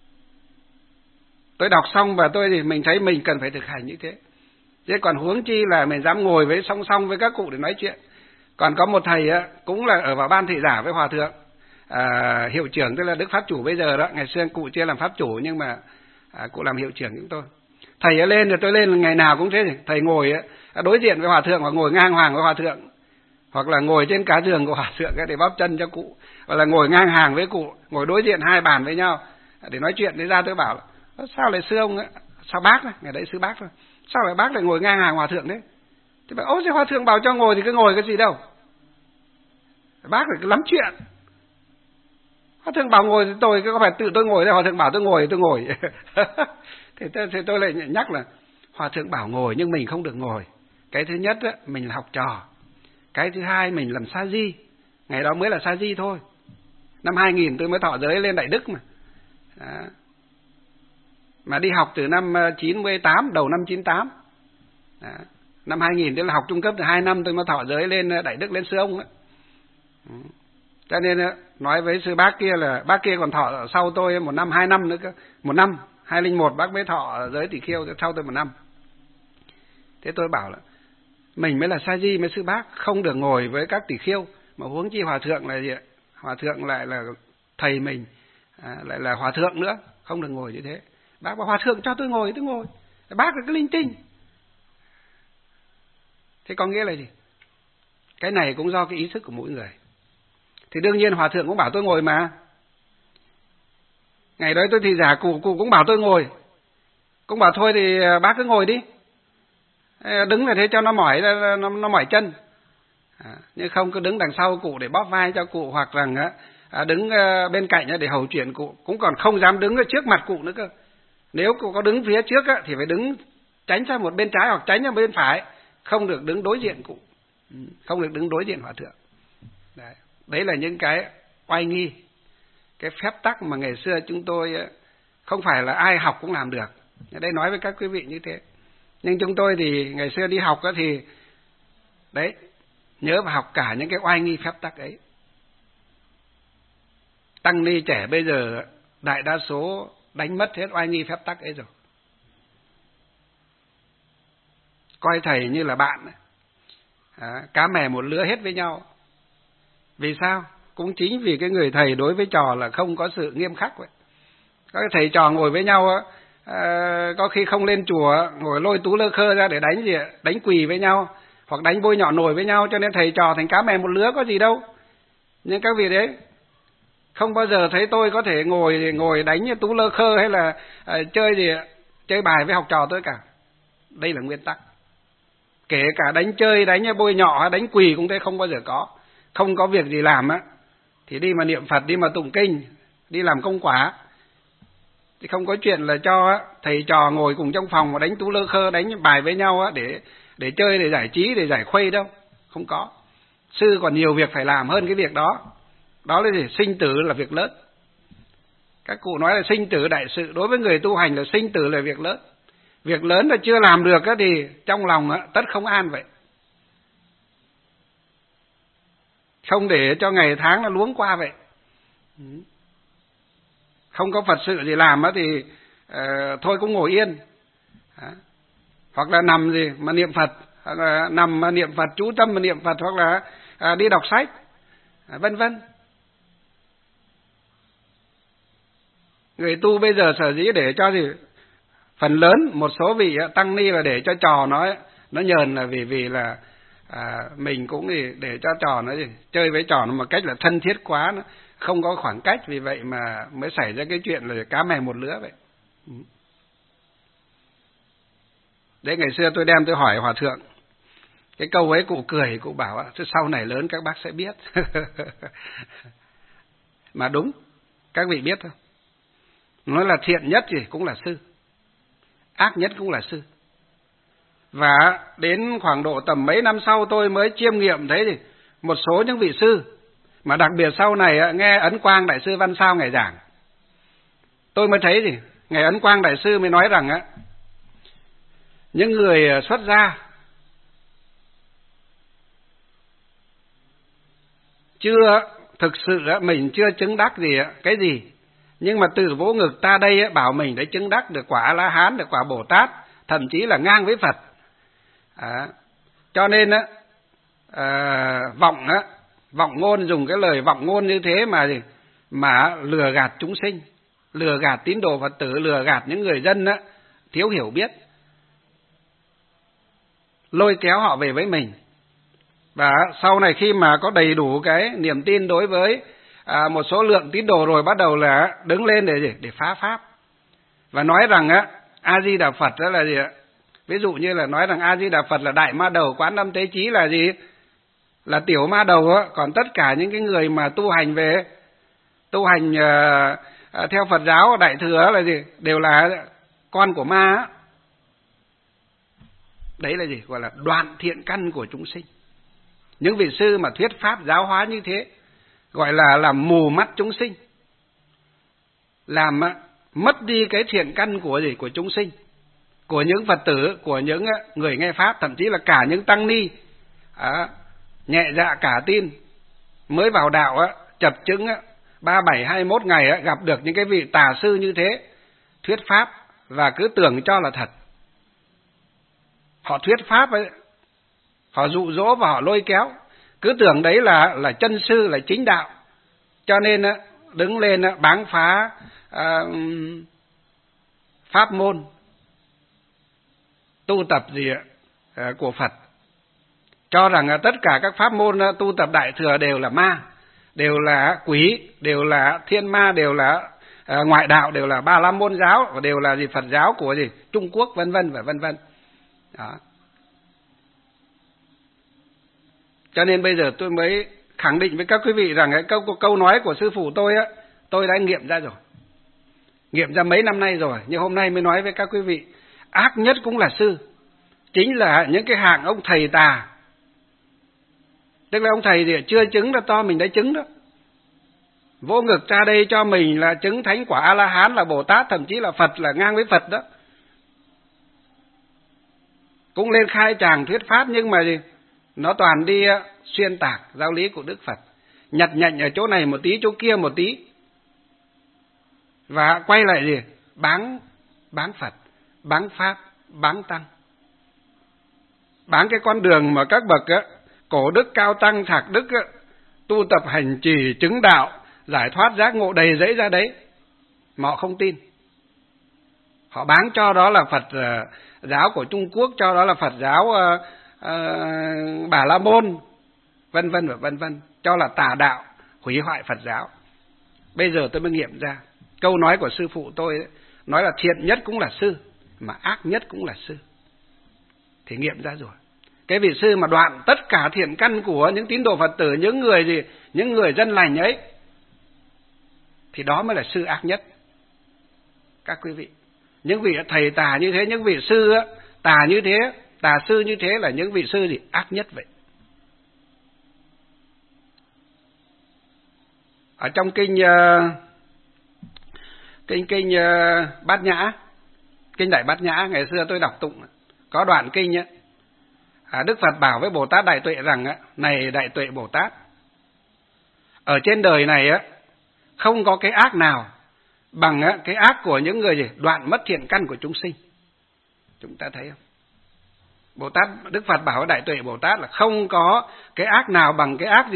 Tôi đọc xong và mình thấy mình cần phải thực hành như thế. Chứ còn huống chi là mình dám ngồi song song với các cụ để nói chuyện. Còn có một thầy cũng là ở vào ban thị giả với hòa thượng, hiệu trưởng tức là Đức Pháp Chủ bây giờ đó. Ngày xưa cụ chưa làm Pháp Chủ nhưng mà cụ làm hiệu trưởng chúng tôi. Thầy ấy lên rồi tôi lên ngày nào cũng thế, thầy ngồi đối diện với hòa thượng và ngồi ngang hàng với hòa thượng, hoặc là ngồi trên cá giường của hòa thượng để bóp chân cho cụ, hoặc là ngồi ngang hàng với cụ, ngồi đối diện hai bàn với nhau để nói chuyện. Thế ra tôi bảo là sao lại sư ông ấy, sao bác này, ngày đấy sư bác thôi, sao lại bác lại ngồi ngang hàng hòa thượng đấy? Thì bảo ôi, hòa thượng bảo cho ngồi thì cứ ngồi, cái gì đâu, bác phải cứ lắm chuyện. Hòa thượng bảo ngồi thì tôi có phải tự tôi ngồi đâu, hòa thượng bảo tôi ngồi thì tôi ngồi. Thì tôi lại nhắc là hòa thượng bảo ngồi nhưng mình không được ngồi. Cái thứ nhất á, mình là học trò. Cái thứ hai, mình làm sa di. Ngày đó mới là sa di thôi. Năm 2000 tôi mới thọ giới lên Đại Đức mà. Đó. Mà đi học từ năm 98, đầu năm 98. Đó. Năm 2000 tức là học trung cấp từ 2 năm tôi mới thọ giới lên Đại Đức, lên sư ông đó. Cho nên nói với sư bác kia là bác kia còn thọ sau tôi 1 năm 2 năm nữa cơ. 1 năm 2001 bác mới thọ giới Tỳ Kheo, sau tôi 1 năm. Thế tôi bảo là mình mới là sa di mới sư bác, không được ngồi với các tỳ kheo, mà huống chi hòa thượng là gì ạ? Hòa thượng lại là thầy mình, lại là hòa thượng nữa, không được ngồi như thế. Bác bảo hòa thượng cho tôi ngồi. Bác là cái linh tinh. Thế có nghĩa là gì? Cái này cũng do cái ý thức của mỗi người. Thì đương nhiên hòa thượng cũng bảo tôi ngồi mà. Ngày đó tôi thì giả cụ cũng bảo tôi ngồi. Cũng bảo thôi thì bác cứ ngồi đi. Đứng là thế cho nó mỏi, nó mỏi chân. Nhưng không cứ đứng đằng sau cụ để bóp vai cho cụ, hoặc rằng đứng bên cạnh để hầu chuyện cụ, cũng còn không dám đứng ở trước mặt cụ nữa cơ. Nếu cụ có đứng phía trước thì phải đứng tránh sang một bên trái hoặc tránh sang bên phải, không được đứng đối diện cụ, không được đứng đối diện hòa thượng. Đấy là những cái oai nghi, cái phép tắc mà ngày xưa chúng tôi không phải là ai học cũng làm được. Ở đây nói với các quý vị như thế. Nhưng chúng tôi thì ngày xưa đi học thì đấy, nhớ và học cả những cái oai nghi phép tắc ấy. Tăng ni trẻ bây giờ đại đa số đánh mất hết oai nghi phép tắc ấy rồi. Coi thầy như là bạn, cá mè một lứa hết với nhau. Vì sao? Cũng chính vì cái người thầy đối với trò là không có sự nghiêm khắc vậy. Các thầy trò ngồi với nhau có khi không lên chùa, ngồi lôi tú lơ khơ ra để đánh gì ạ? Đánh quỳ với nhau, hoặc đánh bôi nhọ nồi với nhau, cho nên thầy trò thành cá mè một lứa có gì đâu. Nhưng các vị đấy không bao giờ thấy tôi có thể ngồi đánh như tú lơ khơ hay là chơi bài với học trò tôi cả. Đây là nguyên tắc. Kể cả đánh chơi, đánh bôi nhọ, đánh quỳ cũng thế, không bao giờ có. Không có việc gì làm thì đi mà niệm Phật, đi mà tụng kinh, đi làm công quả. Thì không có chuyện là cho thầy trò ngồi cùng trong phòng mà đánh tú lơ khơ, đánh bài với nhau để chơi, để giải trí, để giải khuây đâu. Không có. Sư còn nhiều việc phải làm hơn cái việc đó. Đó là gì? Sinh tử là việc lớn. Các cụ nói là sinh tử đại sự. Đối với người tu hành là sinh tử là việc lớn. Việc lớn là chưa làm được thì trong lòng tất không an vậy. Không để cho ngày tháng nó luống qua vậy. Không có Phật sự gì làm thì thôi cũng ngồi yên. Hoặc là nằm mà niệm Phật, hoặc là nằm mà niệm Phật, chú tâm mà niệm Phật, hoặc là đi đọc sách, vân vân. Người tu bây giờ sở dĩ để cho phần lớn một số vị tăng ni là để cho trò nó nhờn, là vì là mình cũng để cho trò nó chơi với trò nó một cách là thân thiết quá, nó không có khoảng cách, vì vậy mà mới xảy ra cái chuyện là cá mè một lứa vậy. Đấy, ngày xưa tôi đem tôi hỏi hòa thượng cái câu ấy, cụ cười, cụ bảo sau này lớn các bác sẽ biết. Mà đúng, các vị biết không? Nói là thiện nhất thì cũng là sư, ác nhất cũng là sư. Và đến khoảng độ tầm mấy năm sau tôi mới chiêm nghiệm thấy thì một số những vị sư, mà đặc biệt sau này nghe Ấn Quang Đại sư Văn Sao Ngài giảng, tôi mới thấy Ngài Ấn Quang Đại sư mới nói rằng những người xuất gia chưa thực sự mình chưa chứng đắc cái gì, nhưng mà từ vỗ ngực ta đây bảo mình đã chứng đắc được quả A-la-hán, được quả Bồ Tát, thậm chí là ngang với Phật. Cho nên vọng ngôn, dùng cái lời vọng ngôn như thế mà lừa gạt chúng sinh, lừa gạt tín đồ Phật tử, lừa gạt những người dân thiếu hiểu biết, lôi kéo họ về với mình. Và sau này khi mà có đầy đủ cái niềm tin đối với một số lượng tín đồ rồi, bắt đầu là đứng lên để phá pháp và nói rằng A Di Đà Phật đó là gì ạ? Ví dụ như là nói rằng A Di Đà Phật là đại ma đầu, Quán Âm Tế Chí là gì? Là tiểu ma đầu á. Còn tất cả những cái người mà tu hành theo Phật giáo Đại thừa là gì? Đều là con của ma á. Đấy là gì? Gọi là đoạn thiện căn của chúng sinh. Những vị sư mà thuyết pháp giáo hóa như thế gọi là làm mù mắt chúng sinh, làm mất đi cái thiện căn của chúng sinh, của những Phật tử, của những người nghe pháp, thậm chí là cả những tăng ni nhẹ dạ cả tin mới vào đạo chập chững 37-21 ngày gặp được những cái vị tà sư như thế thuyết pháp và cứ tưởng cho là thật. Họ thuyết pháp ấy, họ dụ dỗ và họ lôi kéo, cứ tưởng đấy là chân sư, là chính đạo, cho nên đứng lên báng phá pháp môn tu tập của Phật, cho rằng tất cả các pháp môn tu tập Đại thừa đều là ma, đều là quỷ, đều là thiên ma, đều là ngoại đạo, đều là Ba La Môn giáo, và đều là Phật giáo của Trung Quốc, vân vân và vân vân. Đó. Cho nên bây giờ tôi mới khẳng định với các quý vị rằng cái câu nói của sư phụ tôi đã nghiệm ra rồi. Nghiệm ra mấy năm nay rồi, nhưng hôm nay mới nói với các quý vị, ác nhất cũng là sư. Chính là những cái hạng ông thầy tà. Tức là ông thầy thì chưa chứng là to mình đã chứng đó. Vỗ ngực ra đây cho mình là chứng thánh quả A-la-hán, là Bồ Tát, thậm chí là Phật, là ngang với Phật đó. Cũng lên khai tràng thuyết pháp, nhưng mà nó toàn đi xuyên tạc giáo lý của Đức Phật, nhặt nhạnh ở chỗ này một tí, chỗ kia một tí, và quay lại báng Phật, báng Pháp, báng Tăng, báng cái con đường mà các bậc cổ đức, cao tăng, thạc đức tu tập hành trì chứng đạo, giải thoát giác ngộ đầy dẫy ra đấy, mà họ không tin. Họ báng cho đó là Phật giáo của Trung Quốc, cho đó là Phật giáo Bà La Môn, vân vân và vân vân, cho là tà đạo, hủy hoại Phật giáo. Bây giờ tôi mới nghiệm ra câu nói của sư phụ tôi nói là thiện nhất cũng là sư, mà ác nhất cũng là sư. Thì nghiệm ra rồi. Cái vị sư mà đoạn tất cả thiện căn của những tín đồ Phật tử, những người dân lành ấy, thì đó mới là sư ác nhất. Các quý vị, những vị thầy tà như thế, những vị sư tà như thế, tà sư như thế là những vị sư ác nhất vậy. Ở trong kinh Bát Nhã, kinh Đại Bát Nhã, ngày xưa tôi đọc tụng, có đoạn kinh Đức Phật bảo với Bồ Tát Đại Tuệ rằng này Đại Tuệ Bồ Tát, ở trên đời này không có cái ác nào bằng cái ác của những người đoạn mất thiện căn của chúng sinh. Chúng ta thấy không? Đức Phật bảo với Đại Tuệ Bồ Tát là không có cái ác nào bằng cái ác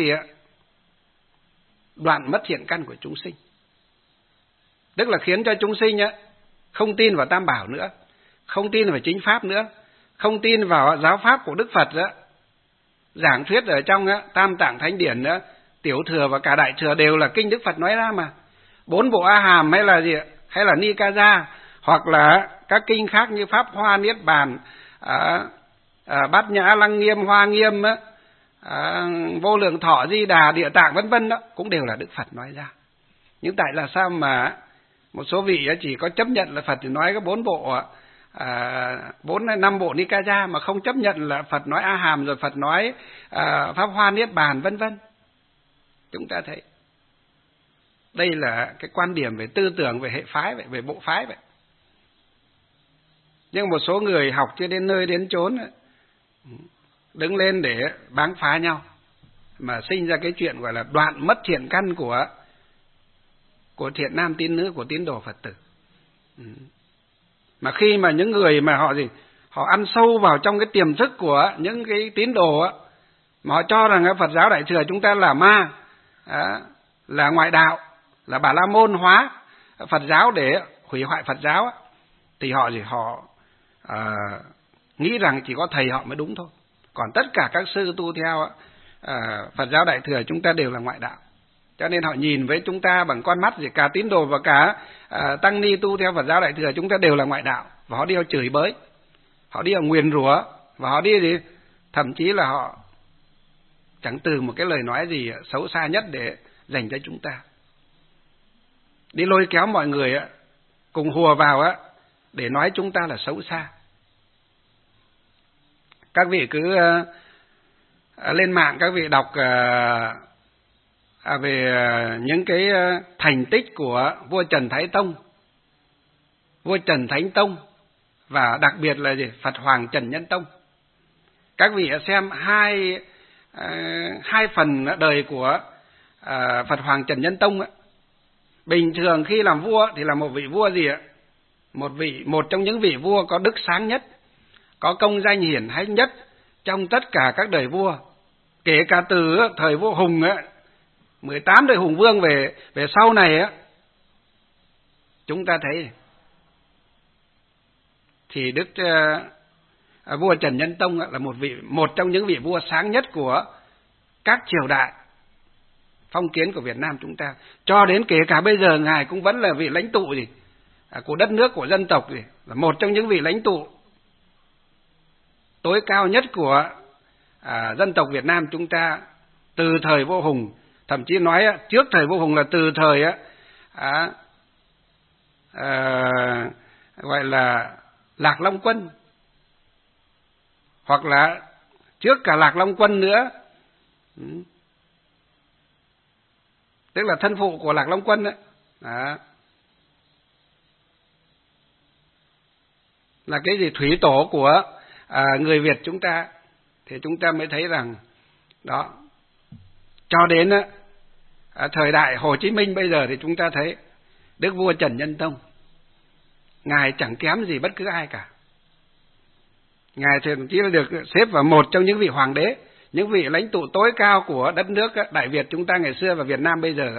đoạn mất thiện căn của chúng sinh. Tức là khiến cho chúng sinh không tin vào Tam Bảo nữa, không tin vào chính pháp nữa, không tin vào giáo pháp của Đức Phật giảng thuyết ở trong Tam Tạng Thánh Điển Tiểu Thừa và cả Đại Thừa đều là kinh Đức Phật nói ra mà. 4 bộ A Hàm hay là Nikaya, hoặc là các kinh khác như Pháp Hoa Niết Bàn, Bát Nhã, Lăng Nghiêm, Hoa Nghiêm, Vô Lượng Thọ, Di Đà, Địa Tạng vân vân đó, cũng đều là Đức Phật nói ra. Nhưng tại là sao mà một số vị chỉ có chấp nhận là Phật thì nói có 4 bộ 4 hay 5 bộ Nikaya, mà không chấp nhận là Phật nói A Hàm, rồi Phật nói Pháp Hoa Niết Bàn vân vân. Chúng ta thấy đây là cái quan điểm về tư tưởng, về hệ phái vậy, về bộ phái vậy. Nhưng một số người học chưa đến nơi đến chốn đứng lên để báng phá nhau, mà sinh ra cái chuyện gọi là đoạn mất thiện căn của thiện nam tín nữ, của tín đồ Phật tử. Mà khi mà những người mà họ ăn sâu vào trong cái tiềm thức của những cái tín đồ mà họ cho rằng Phật giáo Đại Thừa chúng ta là ma, là ngoại đạo, là Bà La Môn hóa Phật giáo để hủy hoại Phật giáo, thì họ nghĩ rằng chỉ có thầy họ mới đúng thôi. Còn tất cả các sư tu theo Phật giáo Đại Thừa chúng ta đều là ngoại đạo. Cho nên họ nhìn với chúng ta bằng con mắt gì, cả tín đồ và cả tăng ni tu theo Phật giáo Đại Thừa chúng ta đều là ngoại đạo. Và họ đi chửi bới, họ đi nguyền rủa, và họ đi gì, thậm chí là họ chẳng từ một cái lời nói gì xấu xa nhất để dành cho chúng ta. Đi lôi kéo mọi người cùng hùa vào để nói chúng ta là xấu xa. Các vị cứ lên mạng các vị đọc về những cái thành tích của vua Trần Thái Tông, vua Trần Thánh Tông và đặc biệt là gì, Phật Hoàng Trần Nhân Tông. Các vị xem hai phần đời của Phật Hoàng Trần Nhân Tông. Bình thường khi làm vua thì là một vị vua gì ạ? Một trong những vị vua có đức sáng nhất, có công danh hiển hách nhất trong tất cả các đời vua. Kể cả từ thời vua Hùng 18 đời Hùng Vương về sau này chúng ta thấy thì đức vua Trần Nhân Tông là một trong những vị vua sáng nhất của các triều đại phong kiến của Việt Nam chúng ta. Cho đến kể cả bây giờ ngài cũng vẫn là vị lãnh tụ của đất nước, của dân tộc, là một trong những vị lãnh tụ tối cao nhất của dân tộc Việt Nam chúng ta từ thời vua Hùng. Thậm chí nói trước thời vua Hùng là từ thời gọi là Lạc Long Quân, hoặc là trước cả Lạc Long Quân nữa, tức là thân phụ của Lạc Long Quân đó. Là cái gì thủy tổ của người Việt chúng ta. Thì chúng ta mới thấy rằng đó, cho đến thời đại Hồ Chí Minh bây giờ thì chúng ta thấy đức vua Trần Nhân Tông, ngài chẳng kém gì bất cứ ai cả. Ngài thậm chí là được xếp vào một trong những vị hoàng đế, những vị lãnh tụ tối cao của đất nước Đại Việt chúng ta ngày xưa và Việt Nam bây giờ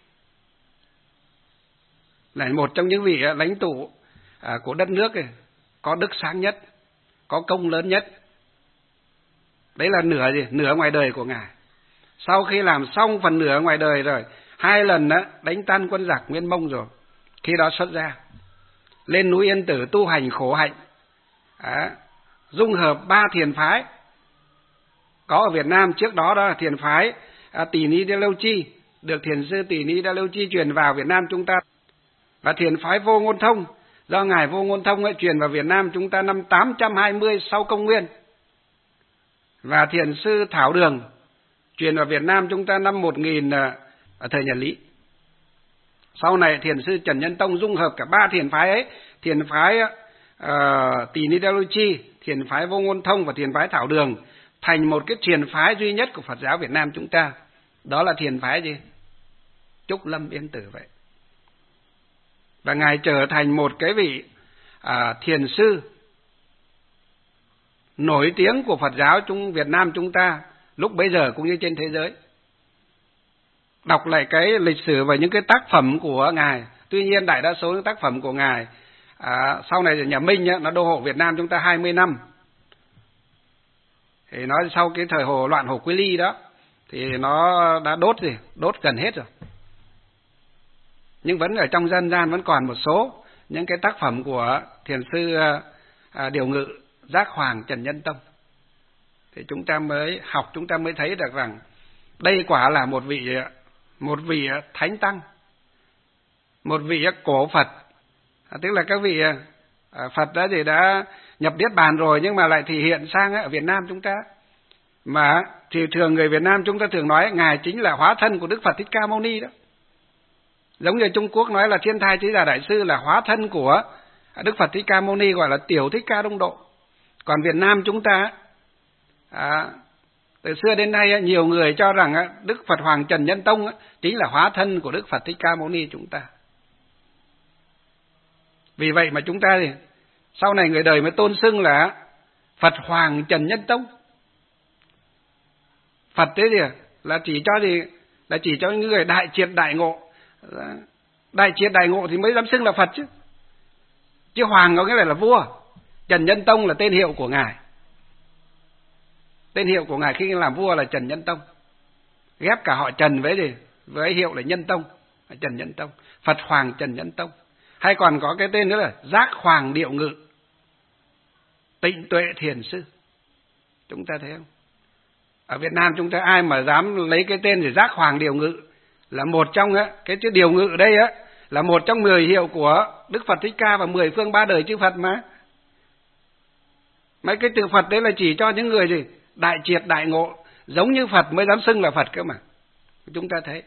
là một trong những vị lãnh tụ của đất nước có đức sáng nhất, có công lớn nhất. Đấy là nửa ngoài đời của ngài. Sau khi làm xong phần nửa ngoài đời rồi, 2 lần đánh tan quân giặc Nguyên Mông rồi, khi đó xuất ra lên núi Yên Tử tu hành khổ hạnh, dung hợp 3 thiền phái có ở Việt Nam. Trước đó là thiền phái Tỳ Ni Đa Lâu Chi, được thiền sư Tỳ Ni Đa Lâu Chi truyền vào Việt Nam chúng ta, và thiền phái Vô Ngôn Thông do ngài Vô Ngôn Thông truyền vào Việt Nam chúng ta năm 820 sau công nguyên, và thiền sư Thảo Đường truyền vào Việt Nam chúng ta năm 1000 ở thời nhà Lý. Sau này thiền sư Trần Nhân Tông dung hợp cả 3 thiền phái ấy, thiền phái Tỳ Ni Đa Lâu Chi, thiền phái Vô Ngôn Thông và thiền phái Thảo Đường, thành một cái thiền phái duy nhất của Phật giáo Việt Nam chúng ta. Đó là thiền phái gì? Trúc Lâm Yên Tử vậy. Và ngài trở thành một cái vị thiền sư nổi tiếng của Phật giáo Việt Nam chúng ta lúc bấy giờ cũng như trên thế giới. Đọc lại cái lịch sử và những cái tác phẩm của ngài, tuy nhiên đại đa số những tác phẩm của ngài sau này nhà Minh nó đô hộ Việt Nam chúng ta 20 năm. Thì nó sau cái thời loạn Hồ Quý Ly đó thì nó đã đốt gần hết rồi. Nhưng vẫn ở trong dân gian vẫn còn một số những cái tác phẩm của thiền sư Điều Ngự, Giác Hoàng Trần Nhân Tông. Thì chúng ta mới học, chúng ta mới thấy được rằng đây quả là một vị thánh tăng, một vị cổ Phật, tức là các vị Phật đã nhập Niết Bàn rồi nhưng mà lại thể hiện sang ở Việt Nam chúng ta. Mà thì thường người Việt Nam chúng ta thường nói ngài chính là hóa thân của Đức Phật Thích Ca Mâu Ni đó. Giống như Trung Quốc nói là Thiên Thai Chí Giả Đại Sư là hóa thân của Đức Phật Thích Ca Mâu Ni, gọi là Tiểu Thích Ca Đông Độ. Còn Việt Nam chúng ta từ xưa đến nay nhiều người cho rằng Đức Phật Hoàng Trần Nhân Tông chính là hóa thân của Đức Phật Thích Ca Mâu Ni chúng ta. Vì vậy mà chúng ta thì sau này người đời mới tôn xưng là Phật Hoàng Trần Nhân Tông. Phật thế gì là chỉ cho là chỉ cho những người đại triệt đại ngộ. Đại triệt đại ngộ thì mới dám xưng là Phật chứ. Chứ Hoàng có nghĩa là vua. Trần Nhân Tông là tên hiệu của ngài. Tên hiệu của ngài khi làm vua là Trần Nhân Tông. Ghép cả họ Trần với gì? Với hiệu là Nhân Tông, Trần Nhân Tông. Phật Hoàng Trần Nhân Tông. Hay còn có cái tên nữa là Giác Hoàng Điệu Ngự, Tịnh Tuệ Thiền Sư. Chúng ta thấy không? Ở Việt Nam chúng ta ai mà dám lấy cái tên thì Giác Hoàng Điệu Ngự, là một trong cái chữ Điều Ngự đây là một trong 10 hiệu của Đức Phật Thích Ca và 10 phương 3 đời chư Phật mà. Mấy cái từ Phật đấy là chỉ cho những người gì? Đại triệt đại ngộ, giống như Phật mới dám xưng là Phật cơ mà. Chúng ta thấy.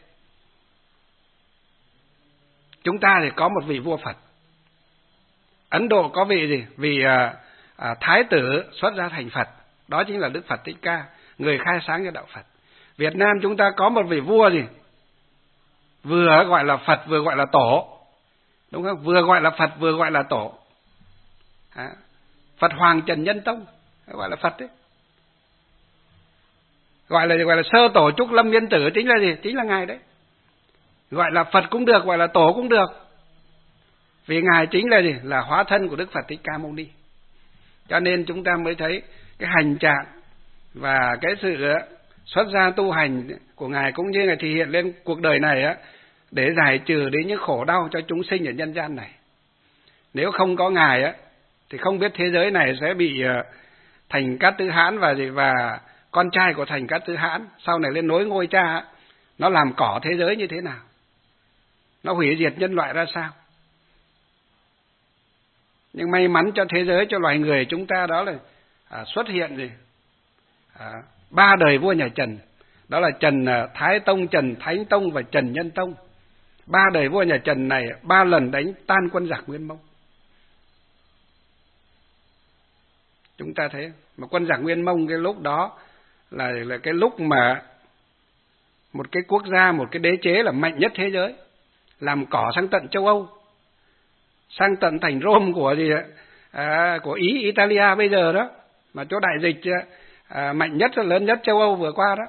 Chúng ta thì có một vị vua Phật. Ấn Độ có vị gì? Vị Thái tử xuất gia thành Phật. Đó chính là Đức Phật Thích Ca, người khai sáng cho đạo Phật. Việt Nam chúng ta có một vị vua gì? Vừa gọi là Phật vừa gọi là tổ. Đúng không? Vừa gọi là Phật vừa gọi là tổ. Phật Hoàng Trần Nhân Tông gọi là Phật đấy. Gọi là sơ tổ Trúc Lâm Viên Tử chính là gì? Chính là ngài đấy. Gọi là Phật cũng được, gọi là tổ cũng được. Vì ngài chính là gì? Là hóa thân của Đức Phật Thích Ca Mâu Ni. Cho nên chúng ta mới thấy cái hành trạng và cái sự xuất gia tu hành của ngài cũng như là thể hiện lên cuộc đời này để giải trừ đến những khổ đau cho chúng sinh ở nhân gian này. Nếu không có ngài thì không biết thế giới này sẽ bị Thành Cát Tư Hãn và con trai của Thành Cát Tư Hãn sau này lên nối ngôi cha, nó làm cỏ thế giới như thế nào, nó hủy diệt nhân loại ra sao. Nhưng may mắn cho thế giới, cho loài người chúng ta đó là xuất hiện gì? 3 đời vua nhà Trần. Đó là Trần Thái Tông, Trần Thánh Tông và Trần Nhân Tông. 3 đời vua nhà Trần này 3 lần đánh tan quân giặc Nguyên Mông. Chúng ta thấy mà quân giặc Nguyên Mông cái lúc đó là cái lúc mà một cái quốc gia, một cái đế chế là mạnh nhất thế giới, làm cỏ sang tận châu Âu, sang tận thành Rome của của Italia bây giờ đó, mà chỗ đại dịch mạnh nhất, lớn nhất châu Âu vừa qua đó,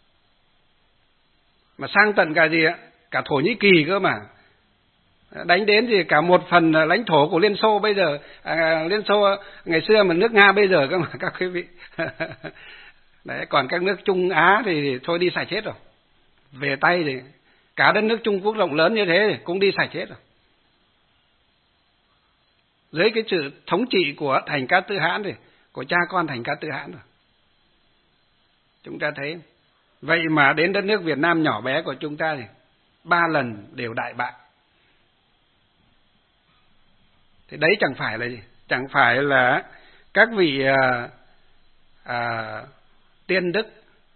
mà sang tận cả Thổ Nhĩ Kỳ cơ mà, đánh đến thì cả một phần lãnh thổ của Liên Xô bây giờ, Liên Xô ngày xưa mà nước Nga bây giờ cơ mà các quý vị. Đấy, còn các nước Trung Á thì thôi đi sạch hết rồi. Về tay thì cả đất nước Trung Quốc rộng lớn như thế thì cũng đi sạch hết rồi. Dưới cái sự thống trị của Thành Cát Tư Hãn thì của cha con Thành Cát Tư Hãn rồi. Chúng ta thấy vậy mà đến đất nước Việt Nam nhỏ bé của chúng ta thì 3 lần đều đại bại. Thì đấy chẳng phải là gì? Chẳng phải là các vị tiên đức,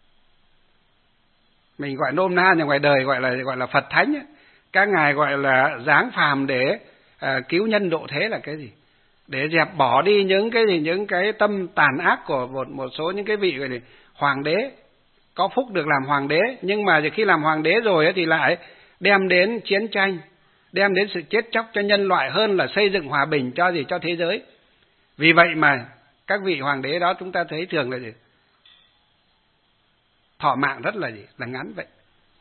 mình gọi nôm na nhà ngoài đời gọi là Phật thánh ấy. Các ngài gọi là giáng phàm để cứu nhân độ thế là cái gì? Để dẹp bỏ đi những cái tâm tàn ác của một số những cái vị gọi là hoàng đế có phúc được làm hoàng đế, nhưng mà khi làm hoàng đế rồi thì lại đem đến chiến tranh, đem đến sự chết chóc cho nhân loại hơn là xây dựng hòa bình cho thế giới. Vì vậy mà các vị hoàng đế đó chúng ta thấy thường là gì? Thọ mạng rất là ngắn vậy.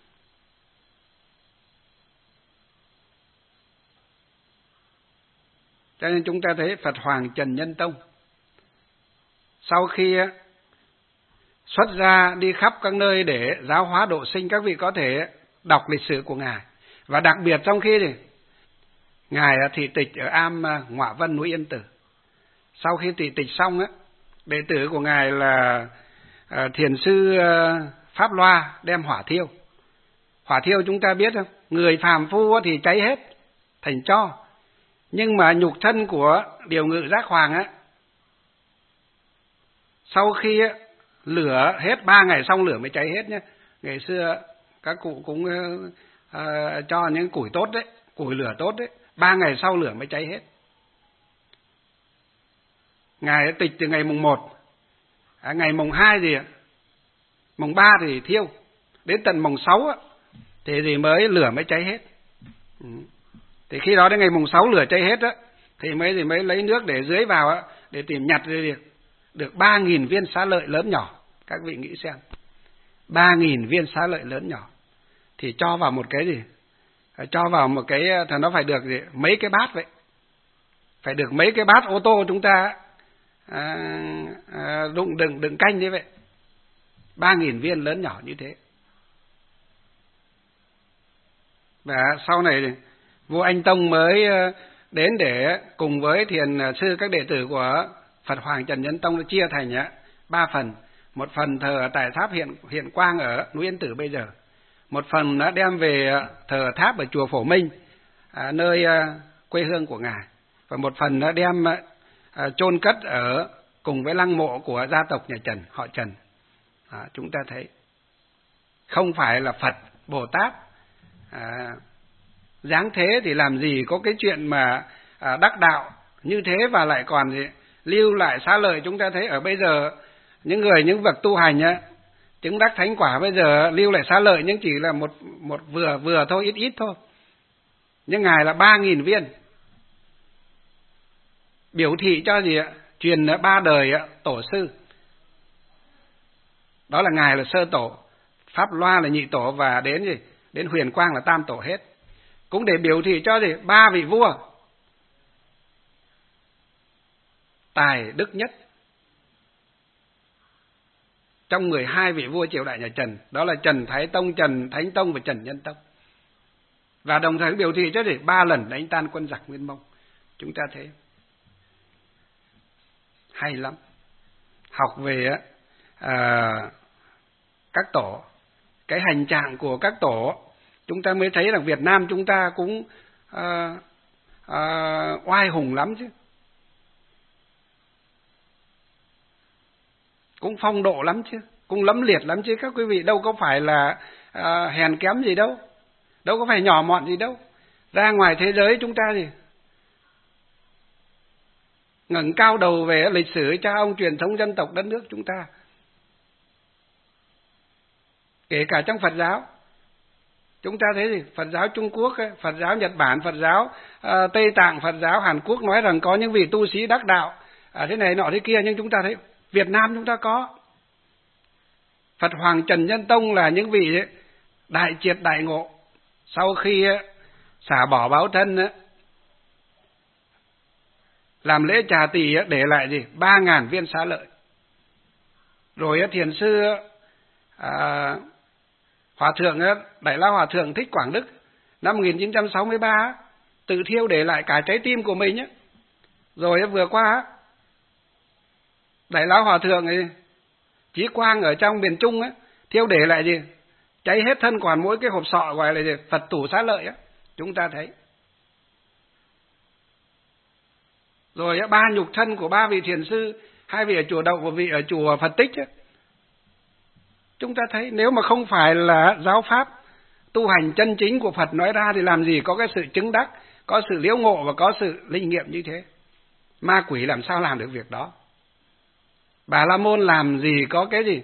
Cho nên chúng ta thấy Phật Hoàng Trần Nhân Tông sau khi xuất gia đi khắp các nơi để giáo hóa độ sinh, các vị có thể đọc lịch sử của ngài. Và đặc biệt trong khi thì ngài thị tịch ở am Ngọa Vân núi Yên Tử. Sau khi thị tịch xong đệ tử của ngài là thiền sư Pháp Loa đem hỏa thiêu. Hỏa thiêu chúng ta biết không? Người phàm phu thì cháy hết thành tro. Nhưng mà nhục thân của Điều Ngự Giác Hoàng sau khi lửa hết 3 ngày xong lửa mới cháy hết nhé. Ngày xưa các cụ cũng cho những củi tốt đấy, củi lửa tốt đấy, 3 ngày sau lửa mới cháy hết. Ngài tịch từ ngày mùng 1, ngày mùng 2 gì mùng 3 thì thiêu, đến tận mùng 6 thì mới lửa mới cháy hết. Thì khi đó đến ngày mùng 6 lửa cháy hết thì mới lấy nước để dưới vào để tìm nhặt được 3.000 viên xá lợi lớn nhỏ. Các vị nghĩ xem, 3.000 viên xá lợi lớn nhỏ thì cho vào một cái gì? Cho vào một cái thì nó phải được mấy cái bát vậy. Phải được mấy cái bát ô tô chúng ta đựng canh như vậy, 3.000 viên lớn nhỏ như thế. Và sau này vua Anh Tông mới đến để cùng với thiền sư các đệ tử của Phật Hoàng Trần Nhân Tông chia thành 3 phần. Một phần thờ ở tại tháp Hiện Quang ở núi Yên Tử bây giờ, một phần đã đem về thờ tháp ở chùa Phổ Minh, nơi quê hương của ngài, và một phần đã đem chôn cất ở cùng với lăng mộ của gia tộc nhà Trần, họ Trần. Chúng ta thấy không phải là Phật Bồ Tát giáng thế thì làm gì có cái chuyện mà đắc đạo như thế, và lại còn lưu lại xá lợi. Chúng ta thấy ở bây giờ những bậc tu hành chứng đắc thánh quả bây giờ lưu lại xá lợi nhưng chỉ là một vừa thôi, ít thôi. Nhưng ngài là 3.000 viên, biểu thị cho truyền 3 đời tổ sư. Đó là ngài là sơ tổ, Pháp Loa là nhị tổ, và đến Huyền Quang là tam tổ hết. Cũng để biểu thị cho 3 vị vua tài đức nhất trong 12 vị vua triều đại nhà Trần, đó là Trần Thái Tông, Trần Thánh Tông và Trần Nhân Tông. Và đồng thời biểu thị cho 3 lần đánh tan quân giặc Nguyên Mông. Chúng ta thấy hay lắm. Học về các tổ, cái hành trạng của các tổ, chúng ta mới thấy rằng Việt Nam chúng ta cũng oai hùng lắm chứ, cũng phong độ lắm chứ, cũng lẫm liệt lắm chứ các quý vị. Đâu có phải là hèn kém gì đâu, đâu có phải nhỏ mọn gì đâu. Ra ngoài thế giới chúng ta ngẩng cao đầu về lịch sử cha ông, truyền thống dân tộc đất nước chúng ta. Kể cả trong Phật giáo, chúng ta thấy Phật giáo Trung Quốc, Phật giáo Nhật Bản, Phật giáo Tây Tạng, Phật giáo Hàn Quốc nói rằng có những vị tu sĩ đắc đạo thế này nọ thế kia, nhưng chúng ta thấy Việt Nam chúng ta có. Phật Hoàng Trần Nhân Tông là những vị đại triệt đại ngộ, sau khi xả bỏ báo thân, làm lễ trà tỳ để lại 3.000 viên xá lợi. Rồi thiền sư Hòa thượng Đại La Hòa thượng Thích Quảng Đức năm 1963 tự thiêu để lại cả trái tim của mình. Rồi vừa qua Đại La Hòa thượng Chí Quang ở trong miền Trung thiêu để lại cháy hết thân, còn mỗi cái hộp sọ gọi là Phật tủ xá lợi. Chúng ta thấy. Rồi 3 nhục thân của 3 vị thiền sư, 2 vị ở chùa Đậu, 1 vị ở chùa Phật Tích. Chúng ta thấy nếu mà không phải là giáo pháp tu hành chân chính của Phật nói ra thì làm gì có cái sự chứng đắc, có sự liễu ngộ và có sự linh nghiệm như thế. Ma quỷ làm sao làm được việc đó? Bà La Môn làm gì có cái gì?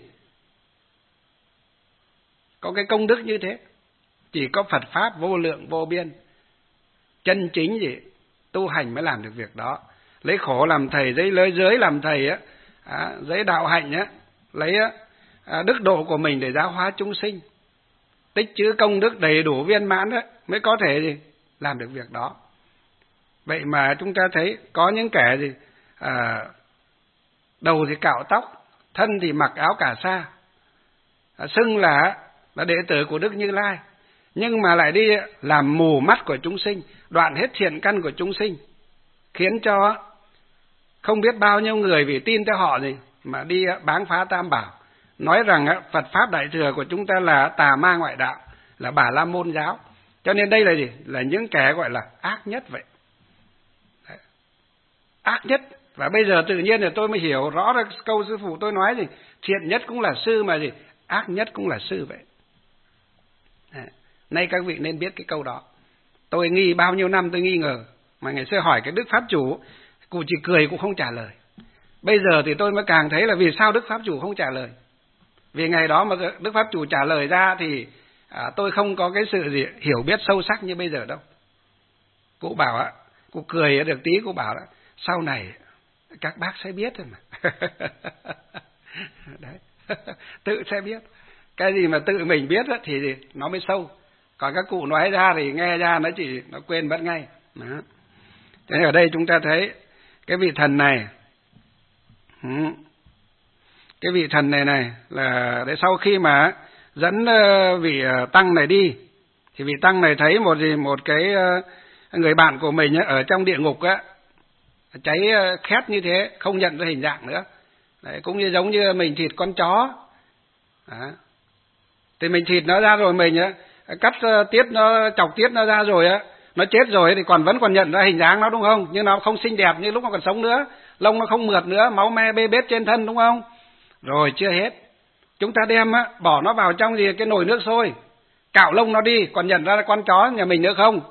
Có cái công đức như thế. Chỉ có Phật Pháp vô lượng vô biên, chân chính tu hành mới làm được việc đó. Lấy khổ làm thầy, lấy giới làm thầy, lấy đạo hạnh, lấy đức độ của mình để giáo hóa chúng sinh, tích trữ công đức đầy đủ viên mãn mới có thể làm được việc đó. Vậy mà chúng ta thấy có những kẻ đầu thì cạo tóc, thân thì mặc áo cà sa, xưng là đệ tử của Đức Như Lai, nhưng mà lại đi làm mù mắt của chúng sinh, đoạn hết thiện căn của chúng sinh, khiến cho không biết bao nhiêu người vì tin theo họ mà đi báng phá Tam Bảo, nói rằng Phật Pháp Đại Thừa của chúng ta là tà ma ngoại đạo, là Bà La Môn giáo. Cho nên đây là là những kẻ gọi là ác nhất vậy. Đấy. Ác nhất. Và bây giờ tự nhiên là tôi mới hiểu rõ ra câu sư phụ tôi nói thiện nhất cũng là sư mà ác nhất cũng là sư vậy. Đấy. Nay các vị nên biết cái câu đó. Tôi nghi bao nhiêu năm tôi nghi ngờ, mà ngày xưa hỏi cái Đức Pháp Chủ, cụ chỉ cười cũng không trả lời. Bây giờ thì tôi mới càng thấy là vì sao Đức Pháp Chủ không trả lời. Vì ngày đó mà Đức Pháp Chủ trả lời ra thì tôi không có cái sự hiểu biết sâu sắc như bây giờ đâu. Cụ bảo cụ cười được tí, cụ bảo sau này các bác sẽ biết rồi mà. Đấy. Tự sẽ biết. Cái gì mà tự mình biết thì nó mới sâu. Còn các cụ nói ra thì nghe ra nó quên mất ngay. Đó. Thế ở đây chúng ta thấy cái vị thần này Cái vị thần này là để sau khi mà dẫn vị tăng này đi, thì vị tăng này thấy một cái người bạn của mình ở trong địa ngục á, cháy khét như thế, không nhận ra hình dạng nữa. Đấy, cũng như giống như mình thịt con chó. Đó. Thì mình thịt nó ra rồi, mình cắt tiết nó, chọc tiết nó ra rồi á, nó chết rồi thì vẫn còn nhận ra hình dáng nó, đúng không? Nhưng nó không xinh đẹp như lúc nó còn sống nữa, lông nó không mượt nữa, máu me bê bết trên thân, đúng không? Rồi chưa hết, chúng ta đem bỏ nó vào trong cái nồi nước sôi, cạo lông nó đi, còn nhận ra con chó nhà mình nữa không?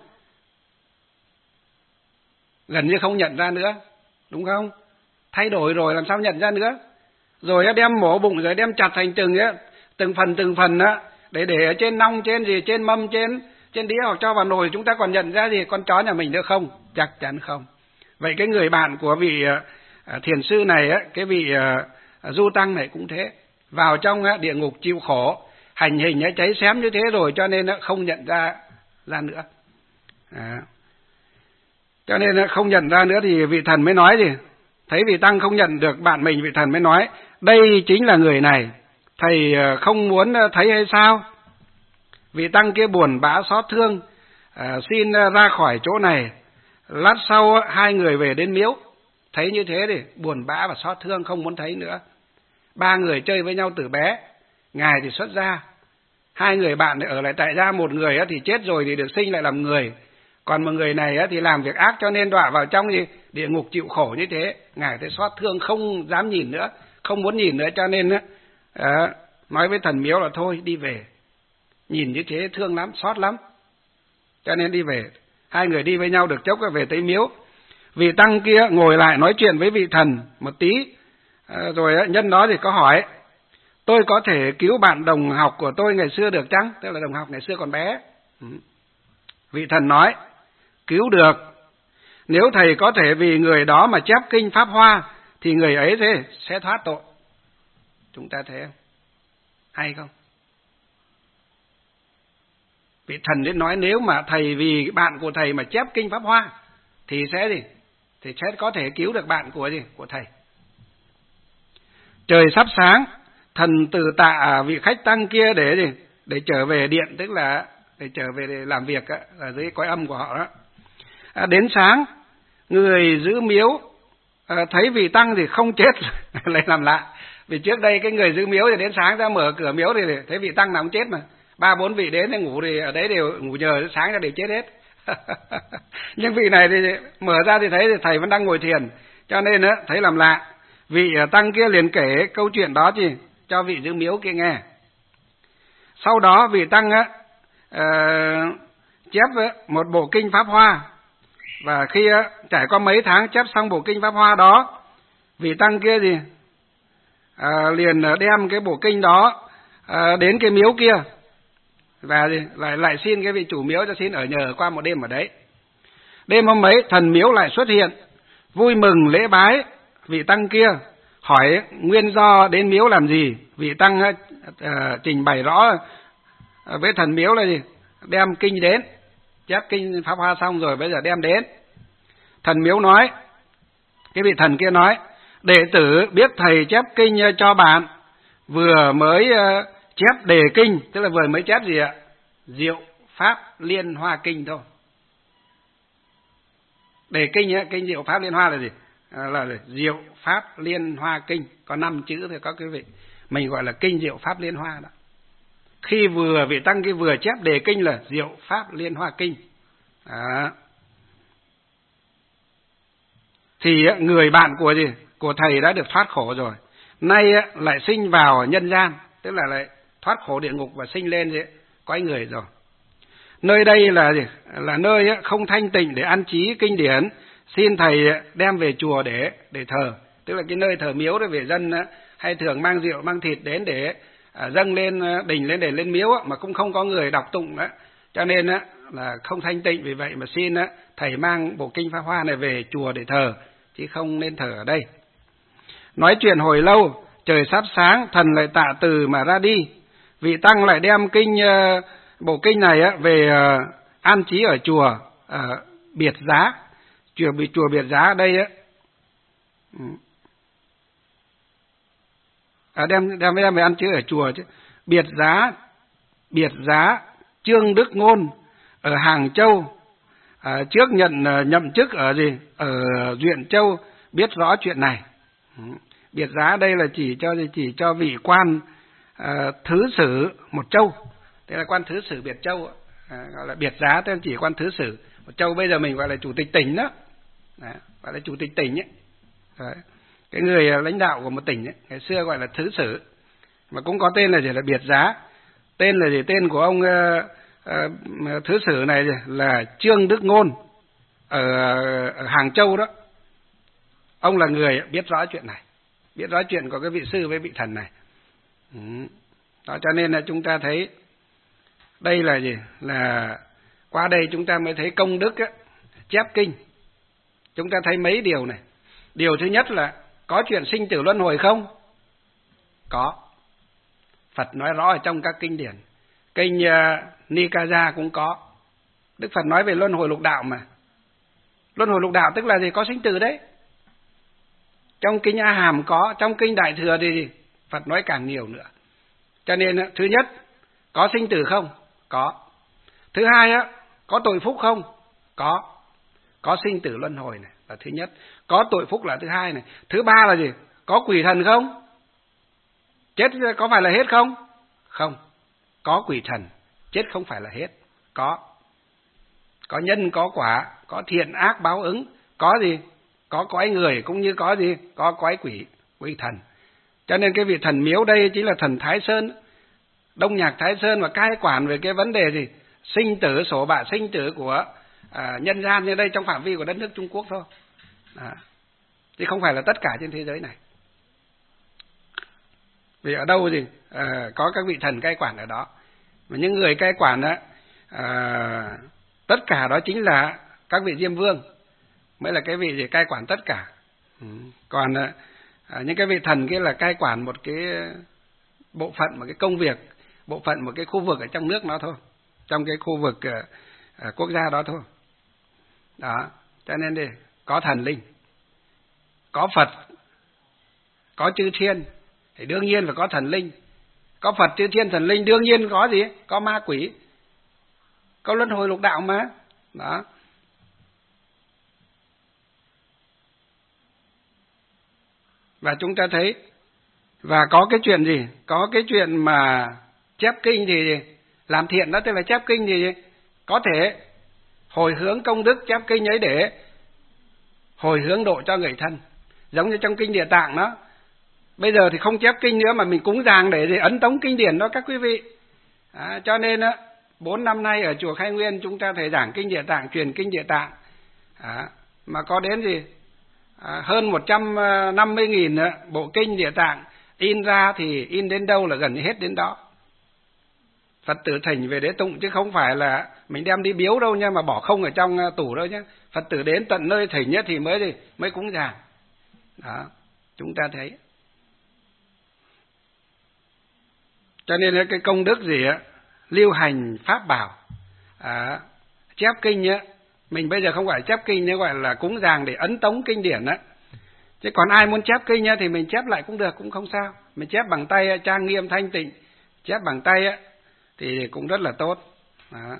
Gần như không nhận ra nữa, đúng không? Thay đổi rồi làm sao nhận ra nữa? Rồi đem mổ bụng, rồi đem chặt thành từng phần để ở trên nong, trên mâm, trên đĩa, hoặc cho vào nồi, chúng ta còn nhận ra con chó nhà mình nữa không? Chắc chắn không. Vậy cái người bạn của vị thiền sư này, cái vị du tăng này cũng thế, vào trong địa ngục chịu khổ, hành hình cháy xém như thế rồi, cho nên không nhận ra nữa. Cho nên không nhận ra nữa thì vị thần mới nói thấy vị tăng không nhận được bạn mình, vị thần mới nói: đây chính là người này, thầy không muốn thấy hay sao? Vị tăng kia buồn bã xót thương, xin ra khỏi chỗ này. Lát sau hai người về đến miếu, thấy như thế thì buồn bã và xót thương, không muốn thấy nữa. Ba người chơi với nhau từ bé, ngài thì xuất gia, hai người bạn ở lại tại gia, một người thì chết rồi thì được sinh lại làm người, còn một người này thì làm việc ác cho nên đọa vào trong địa ngục chịu khổ như thế. Ngài thấy xót thương, không dám nhìn nữa, không muốn nhìn nữa, cho nên nói với thần miếu là thôi đi về, nhìn như thế thương lắm, xót lắm, cho nên đi về. Hai người đi với nhau được chốc về tới miếu. Vị tăng kia ngồi lại nói chuyện với vị thần một tí, rồi nhân đó thì có hỏi: tôi có thể cứu bạn đồng học của tôi ngày xưa được chăng? Tức là đồng học ngày xưa còn bé. Vị thần nói: cứu được. Nếu thầy có thể vì người đó mà chép kinh Pháp Hoa thì người ấy sẽ thoát tội. Chúng ta thấy không? Hay không? Vị thần đến nói nếu mà thầy vì bạn của thầy mà chép kinh Pháp Hoa thì sẽ có thể cứu được bạn của thầy. Trời sắp sáng, thần từ tạ vị khách tăng kia để trở về điện, tức là để trở về để làm việc ở dưới cõi âm của họ đó. Đến sáng, người giữ miếu thấy vị tăng thì không chết lại làm lạ. Vì trước đây cái người giữ miếu thì đến sáng ra mở cửa miếu thì thấy vị tăng nào cũng chết mà. 3-4 vị đến thì ngủ thì ở đấy đều ngủ nhờ, sáng ra đều chết hết. Nhưng vị này thì mở ra thì thấy thì thầy vẫn đang ngồi thiền, cho nên thấy làm lạ. Vị tăng kia liền kể câu chuyện đó cho vị giữ miếu kia nghe. Sau đó vị tăng chép một bộ kinh Pháp Hoa, và khi trải qua mấy tháng chép xong bộ kinh Pháp Hoa đó, vị tăng kia liền đem cái bộ kinh đó đến cái miếu kia, và lại xin cái vị chủ miếu cho xin ở nhờ qua một đêm ở đấy. Đêm hôm ấy thần miếu lại xuất hiện, vui mừng lễ bái vị tăng kia, hỏi nguyên do đến miếu làm gì. Vị tăng trình bày rõ với thần miếu là đem kinh đến, chép kinh Pháp Hoa xong rồi bây giờ đem đến. Thần miếu nói, cái vị thần kia nói: đệ tử biết thầy chép kinh cho bạn, vừa mới chép đề kinh, tức là vừa mới chép Diệu Pháp Liên Hoa Kinh thôi. Đề kinh kinh Diệu Pháp Liên Hoa là gì? Là Diệu Pháp Liên Hoa Kinh, có 5 chữ thôi các quý vị. Mình gọi là kinh Diệu Pháp Liên Hoa đó. Khi vị tăng kia vừa chép đề kinh là Diệu Pháp Liên Hoa Kinh. Thì người bạn của thầy đã được thoát khổ rồi, nay lại sinh vào nhân gian, tức là lại thoát khổ địa ngục và sinh lên cõi người rồi. Nơi đây là nơi không thanh tịnh để an trí kinh điển, xin thầy đem về chùa để thờ, tức là cái nơi thờ miếu đó. Về dân hay thường mang rượu mang thịt đến để dâng lên đình, lên đền lên miếu mà cũng không có người đọc tụng đó, cho nên là không thanh tịnh. Vì vậy mà xin thầy mang bộ kinh Pháp Hoa này về chùa để thờ, chứ không nên thờ ở đây. Nói chuyện hồi lâu, trời sắp sáng, thần lại tạ từ mà ra đi. Vị tăng lại đem bộ kinh này về an trí ở chùa Biệt Giá. Chùa Biệt Giá ở đây đem về ăn chứ ở chùa chứ. Biệt giá Trương Đức Ngôn ở Hàng Châu, trước nhậm chức ở Duyện Châu, biết rõ chuyện này. Biệt giá đây là chỉ cho vị quan thứ sử một châu, thế là quan thứ sử Biệt Châu, gọi là biệt giá, tên chỉ quan thứ sử một châu. Bây giờ mình gọi là chủ tịch tỉnh đó, gọi là chủ tịch tỉnh ấy. Đấy. Cái người lãnh đạo của một tỉnh ấy, ngày xưa gọi là thứ sử, mà cũng có tên là gì, là biệt giá. Tên là gì? Tên của ông thứ sử này là Trương Đức Ngôn ở Hàng Châu đó. Ông là người biết rõ chuyện này, biết rõ chuyện của cái vị sư với vị thần này. Đó, cho nên là chúng ta thấy đây là gì? Là qua đây chúng ta mới thấy công đức á, chép kinh. Chúng ta thấy mấy điều này. Điều thứ nhất là có chuyện sinh tử luân hồi không? Có. Phật nói rõ ở trong các kinh điển. Kinh Nikaya cũng có. Đức Phật nói về luân hồi lục đạo mà. Luân hồi lục đạo tức là gì? Có sinh tử đấy. Trong kinh A Hàm có, trong kinh Đại Thừa thì Phật nói càng nhiều nữa. Cho nên thứ nhất, có sinh tử không? Có. Thứ hai á, có tội phúc không? Có. Có sinh tử luân hồi này là thứ nhất. Có tội phúc là thứ hai này. Thứ ba là gì? Có quỷ thần không? Chết có phải là hết không? Không. Có quỷ thần, chết không phải là hết. Có. Có nhân, có quả, có thiện ác báo ứng. Có gì? Có cõi người cũng như có gì? Có cõi quỷ thần. Cho nên cái vị thần miếu đây chính là thần Thái Sơn, Đông Nhạc Thái Sơn, và cai quản về cái vấn đề gì? Sinh tử, sổ bạ sinh tử của nhân gian như đây, trong phạm vi của đất nước Trung Quốc thôi. Chứ không phải là tất cả trên thế giới này. Vì ở đâu gì? Có các vị thần cai quản ở đó. Mà những người cai quản đó, tất cả đó chính là các vị Diêm Vương, mới là cái vị gì cai quản tất cả. Còn những cái vị thần kia là cai quản một cái bộ phận, một cái công việc, bộ phận, một cái khu vực ở trong nước nó thôi, trong cái khu vực quốc gia đó thôi. Đó, cho nên đi có thần linh, có Phật, có chư thiên thì đương nhiên phải có thần linh. Có Phật, chư thiên, thần linh, đương nhiên có gì? Có ma quỷ, có luân hồi lục đạo mà. Đó. Và chúng ta thấy, và có cái chuyện gì? Có cái chuyện mà chép kinh thì làm thiện đó, tức là chép kinh thì có thể hồi hướng công đức chép kinh ấy để hồi hướng độ cho người thân. Giống như trong kinh Địa Tạng đó. Bây giờ thì không chép kinh nữa mà mình cúng dường để ấn tống kinh điển đó các quý vị. Cho nên 4 năm nay ở chùa Khai Nguyên chúng ta thầy giảng kinh Địa Tạng, truyền kinh Địa Tạng. Mà có đến gì? Hơn 150.000 bộ kinh Địa Tạng in ra thì in đến đâu là gần như hết đến đó. Phật tử thỉnh về để tụng chứ không phải là mình đem đi biếu đâu nha, mà bỏ không ở trong tủ đâu nhé. Phật tử đến tận nơi thỉnh nhất thì mới cúng dường. Đó, chúng ta thấy. Cho nên cái công đức gì á, lưu hành pháp bảo, chép kinh á, mình bây giờ không phải chép kinh nữa, gọi là cúng dường để ấn tống kinh điển á. Chứ còn ai muốn chép kinh á thì mình chép lại cũng được, cũng không sao. Mình chép bằng tay trang nghiêm thanh tịnh, chép bằng tay á thì cũng rất là tốt. Đó.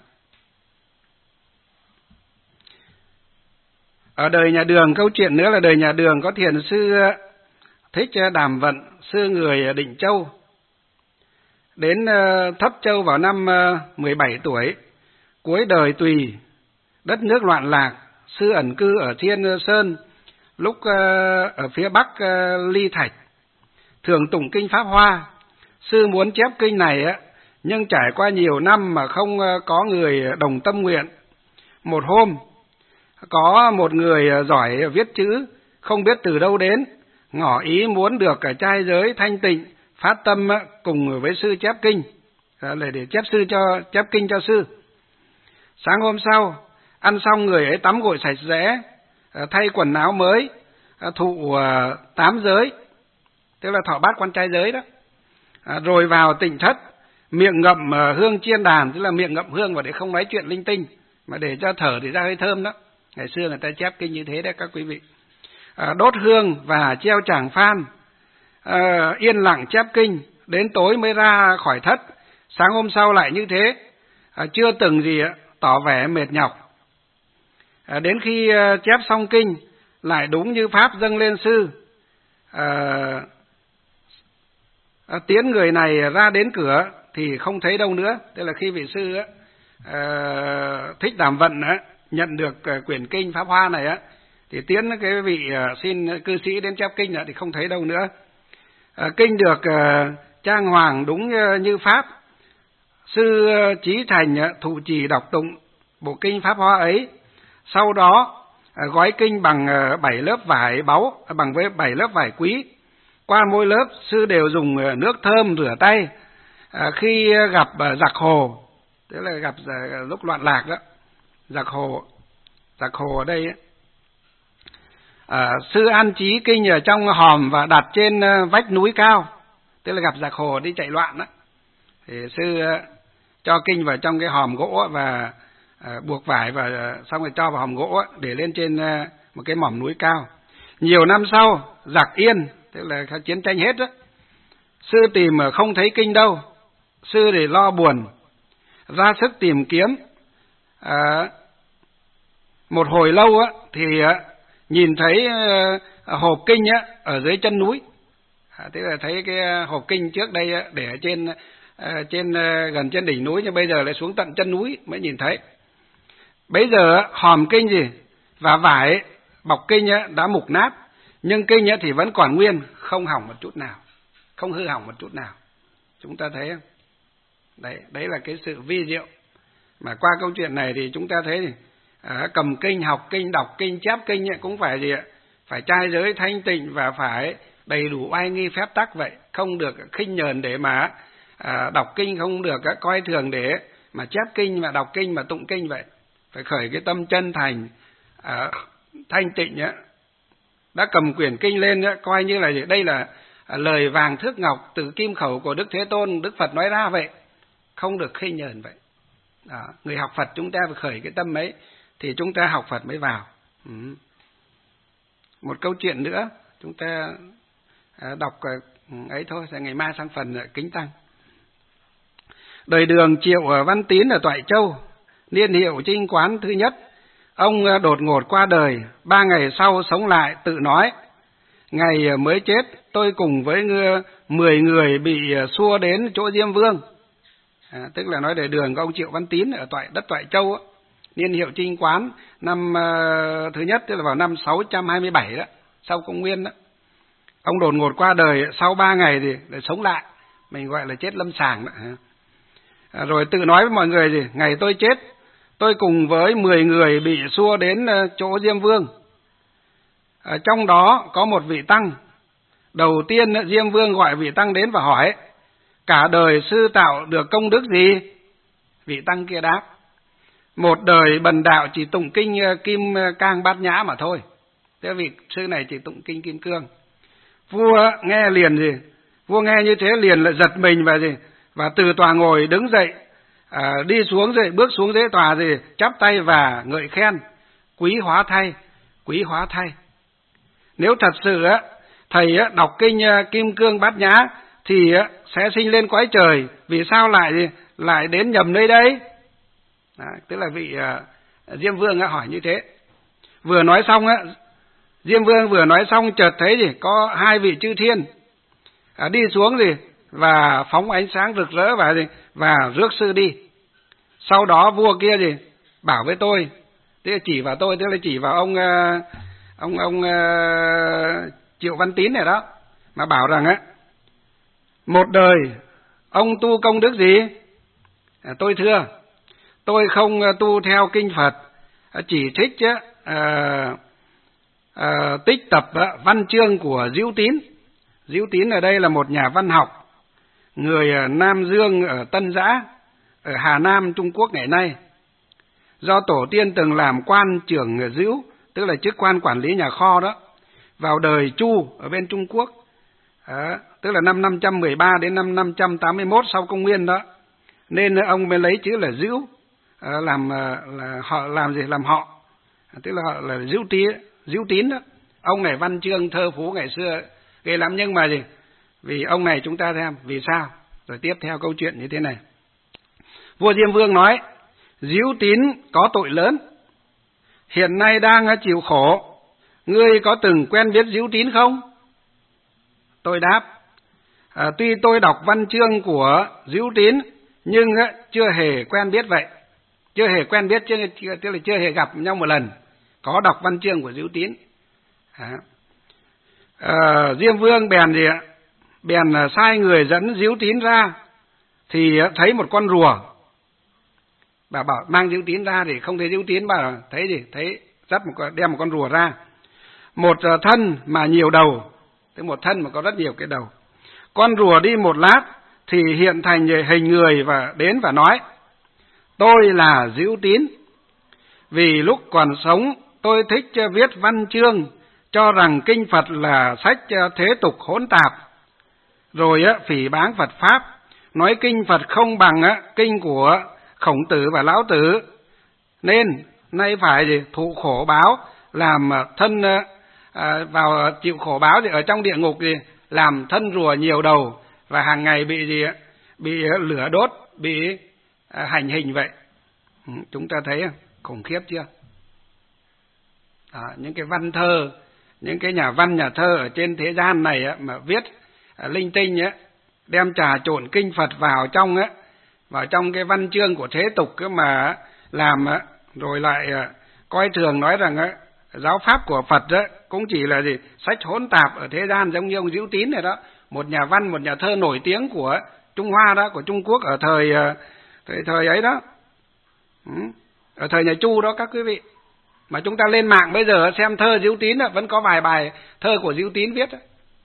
Ở đời nhà Đường, câu chuyện nữa là đời nhà Đường có thiền sư Thích Đàm Vận, sư người Định Châu. Đến Thất Châu vào năm 17 tuổi, cuối đời tùy, đất nước loạn lạc, sư ẩn cư ở Thiên Sơn, lúc ở phía bắc Ly Thạch, thường tụng kinh Pháp Hoa. Sư muốn chép kinh này á, nhưng trải qua nhiều năm mà không có người đồng tâm nguyện. Một hôm, có một người giỏi viết chữ, không biết từ đâu đến, ngỏ ý muốn được cả trai giới thanh tịnh, phát tâm cùng với sư chép kinh, để chép kinh cho sư. Sáng hôm sau, ăn xong người ấy tắm gội sạch sẽ, thay quần áo mới, thụ 8 giới, tức là thọ bát quan trai giới đó. Rồi vào tịnh thất, miệng ngậm hương chiên đàn, tức là miệng ngậm hương và để không nói chuyện linh tinh, mà để cho thở thì ra hơi thơm đó. Ngày xưa người ta chép kinh như thế đấy các quý vị. Đốt hương và treo tràng phan, yên lặng chép kinh, đến tối mới ra khỏi thất, sáng hôm sau lại như thế, chưa từng gì tỏ vẻ mệt nhọc. Đến khi chép xong kinh, lại đúng như pháp dâng lên sư, tiến người này ra đến cửa thì không thấy đâu nữa. Tức là khi vị sư Thích Đàm Vận nhận được quyển kinh Pháp Hoa này thì tiến cái vị xin cư sĩ đến chép kinh thì không thấy đâu nữa. Kinh được trang hoàng đúng như pháp. Sư Chí Thành thụ trì đọc tụng bộ kinh Pháp Hoa ấy. Sau đó gói kinh bằng 7 lớp vải báu, bằng với 7 lớp vải quý. Qua mỗi lớp sư đều dùng nước thơm rửa tay. Khi gặp giặc hồ, tức là gặp lúc loạn lạc đó, giặc hồ ở đây sư an trí kinh ở trong hòm và đặt trên vách núi cao, tức là gặp giặc hồ đi chạy loạn đó, thì sư cho kinh vào trong cái hòm gỗ và buộc vải và xong rồi cho vào hòm gỗ để lên trên một cái mỏm núi cao. Nhiều năm sau giặc yên, tức là chiến tranh hết đó, sư tìm mà không thấy kinh đâu. Sư để lo buồn, ra sức tìm kiếm. Một hồi lâu thì nhìn thấy hộp kinh ở dưới chân núi. Tức là thấy cái hộp kinh trước đây để ở trên gần trên đỉnh núi, nhưng bây giờ lại xuống tận chân núi mới nhìn thấy. Bây giờ hòm kinh gì và vải bọc kinh đã mục nát, nhưng kinh thì vẫn còn nguyên, không hỏng một chút nào, không hư hỏng một chút nào. Chúng ta thấy không? Đấy là cái sự vi diệu. Mà qua câu chuyện này thì chúng ta thấy cầm kinh, học kinh, đọc kinh, chép kinh cũng phải gì ạ? Phải trai giới thanh tịnh và phải đầy đủ oai nghi phép tắc vậy. Không được khinh nhờn để mà đọc kinh, không được coi thường để mà chép kinh mà đọc kinh mà tụng kinh vậy. Phải khởi cái tâm chân thành, thanh tịnh đã cầm quyển kinh lên coi như là gì? Đây là lời vàng thước ngọc từ kim khẩu của Đức Thế Tôn, Đức Phật nói ra vậy. Không được khinh nhờn vậy. Người học Phật chúng ta phải khởi cái tâm ấy thì chúng ta học Phật mới vào. Một câu chuyện nữa chúng ta đọc ấy thôi, sẽ ngày mai sang phần kính tăng. Đời Đường Triệu Văn Tín ở Toại Châu, niên hiệu Trinh Quán thứ nhất. Ông đột ngột qua đời, 3 ngày sau sống lại tự nói: ngày mới chết tôi cùng với 10 người bị xua đến chỗ Diêm Vương. Tức là nói đời Đường của ông Triệu Văn Tín ở đất Toại Châu, niên hiệu Trinh Quán, năm thứ nhất, tức là vào năm 627 đó, sau Công nguyên đó. Ông đột ngột qua đời, sau 3 ngày thì để sống lại, mình gọi là chết lâm sàng đó. Rồi tự nói với mọi người gì: ngày tôi chết, tôi cùng với 10 người bị xua đến chỗ Diêm Vương. Trong đó có một vị tăng. Đầu tiên Diêm Vương gọi vị tăng đến và hỏi: cả đời sư tạo được công đức gì? Vị tăng kia đáp: một đời bần đạo chỉ tụng kinh Kim Cang Bát Nhã mà thôi. Thế vị sư này chỉ tụng kinh Kim Cương. Vua nghe liền gì? Vua nghe như thế liền lại giật mình và gì? Và từ tòa ngồi đứng dậy, đi xuống dậy, bước xuống dưới tòa gì? Chắp tay và ngợi khen: quý hóa thay, quý hóa thay. Nếu thật sự thầy đọc kinh Kim Cương Bát Nhã thì sẽ sinh lên cõi trời, vì sao lại đến nhầm nơi đây? Tức là vị Diêm Vương hỏi như thế. Vừa nói xong Diêm Vương vừa nói xong chợt thấy gì? Có 2 vị chư thiên đi xuống gì? Và phóng ánh sáng rực rỡ và rước sư đi. Sau đó vua kia gì? Bảo với tôi, tức là chỉ vào tôi, tức là chỉ vào ông Triệu Văn Tín này đó, mà bảo rằng một đời ông tu công đức gì? Tôi thưa, tôi không tu theo kinh Phật, chỉ thích tích tập văn chương của Diếu Tín. Diếu Tín ở đây là một nhà văn học, người Nam Dương ở Tân Giã, ở Hà Nam, Trung Quốc ngày nay. Do tổ tiên từng làm quan trưởng Diếu, tức là chức quan quản lý nhà kho đó, vào đời Chu ở bên Trung Quốc, tức là năm 513 đến năm 581 sau Công nguyên đó, nên ông mới lấy chữ là Diếu làm họ, tức là họ là Diếu Tín đó. Ông này văn chương thơ phú ngày xưa ghê lắm, nhưng mà gì? Vì ông này chúng ta xem vì sao. Rồi tiếp theo câu chuyện như thế này. Vua Diêm Vương nói: Díu Tín có tội lớn, hiện nay đang chịu khổ. Ngươi có từng quen biết Díu Tín không? Tôi đáp: tuy tôi đọc văn chương của Díu Tín nhưng chưa hề quen biết vậy. Chưa hề quen biết, tức là chưa hề gặp nhau một lần. Có đọc văn chương của Díu Tín. Diêm Vương bèn sai người dẫn Díu Tín ra, thì thấy một con rùa. Bà bảo mang Díu Tín ra thì không thấy Díu Tín, bà thấy gì? Thấy đem một con rùa ra. Một thân mà nhiều đầu, tức một thân mà có rất nhiều cái đầu. Con rùa đi một lát thì hiện thành hình người và đến và nói: Tôi là Díu Tín. Vì lúc còn sống tôi thích viết văn chương, cho rằng kinh Phật là sách thế tục hỗn tạp, rồi phỉ báng Phật Pháp, nói kinh Phật không bằng kinh của Khổng Tử và Lão Tử, nên nay phải thụ khổ báo, làm thân vào chịu khổ báo thì ở trong địa ngục làm thân rùa nhiều đầu, và hàng ngày bị lửa đốt, bị hành hình vậy. Chúng ta thấy khủng khiếp chưa? Những cái văn thơ, những cái nhà văn nhà thơ ở trên thế gian này mà viết linh tinh đem trà trộn kinh Phật vào trong cái văn chương của thế tục mà làm, rồi lại coi thường nói rằng giáo pháp của Phật cũng chỉ là sách hỗn tạp ở thế gian, giống như ông Díu Tín này đó, một nhà văn, một nhà thơ nổi tiếng của Trung Hoa đó, của Trung Quốc ở thời ấy đó, ở thời nhà Chu đó các quý vị. Mà chúng ta lên mạng bây giờ xem thơ Díu Tín vẫn có vài bài thơ của Díu Tín viết.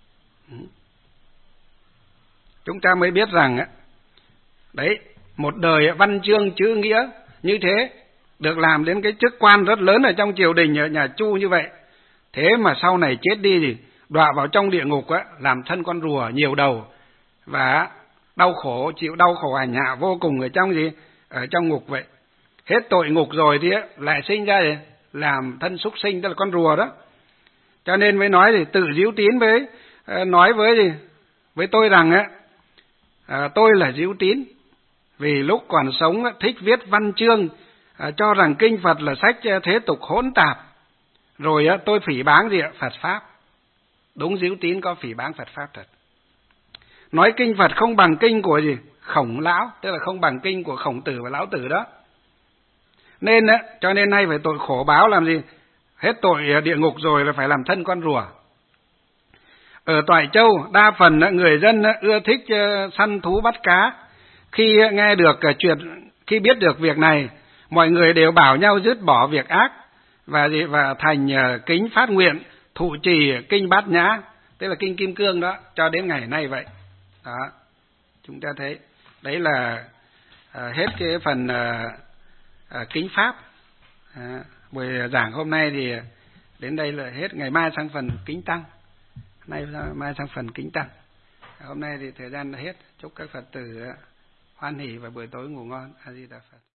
Chúng ta mới biết rằng đấy, một đời văn chương chữ nghĩa như thế, được làm đến cái chức quan rất lớn ở trong triều đình ở nhà Chu như vậy. Thế mà sau này chết đi thì đọa vào trong địa ngục làm thân con rùa nhiều đầu, và chịu đau khổ hành hạ vô cùng ở trong ngục vậy. Hết tội ngục rồi thì lại sinh ra làm thân súc sinh, tức là con rùa đó. Cho nên mới nói thì tự Díu Tín nói với tôi rằng tôi là Díu Tín, vì lúc còn sống thích viết văn chương, cho rằng kinh Phật là sách thế tục hỗn tạp, rồi tôi phỉ báng Phật Pháp. Đúng, Díu Tín có phỉ báng Phật Pháp thật. Nói kinh Phật không bằng kinh của Khổng Lão, tức là không bằng kinh của Khổng Tử và Lão Tử đó. Cho nên nay phải tội khổ báo, làm gì? Hết tội địa ngục rồi là phải làm thân con rùa. Ở Toại Châu, đa phần người dân ưa thích săn thú bắt cá. Khi biết được việc này, mọi người đều bảo nhau dứt bỏ việc ác và thành kính phát nguyện thụ trì kinh Bát Nhã, tức là kinh Kim Cương đó, cho đến ngày nay vậy. Đó, chúng ta thấy đấy là hết cái phần kính pháp. Buổi giảng hôm nay thì đến đây là hết, ngày mai sang phần kính tăng, mai sang phần kính tăng. Hôm nay thì thời gian đã hết. Chúc các Phật tử hoan hỷ và buổi tối ngủ ngon. A Di Đà Phật.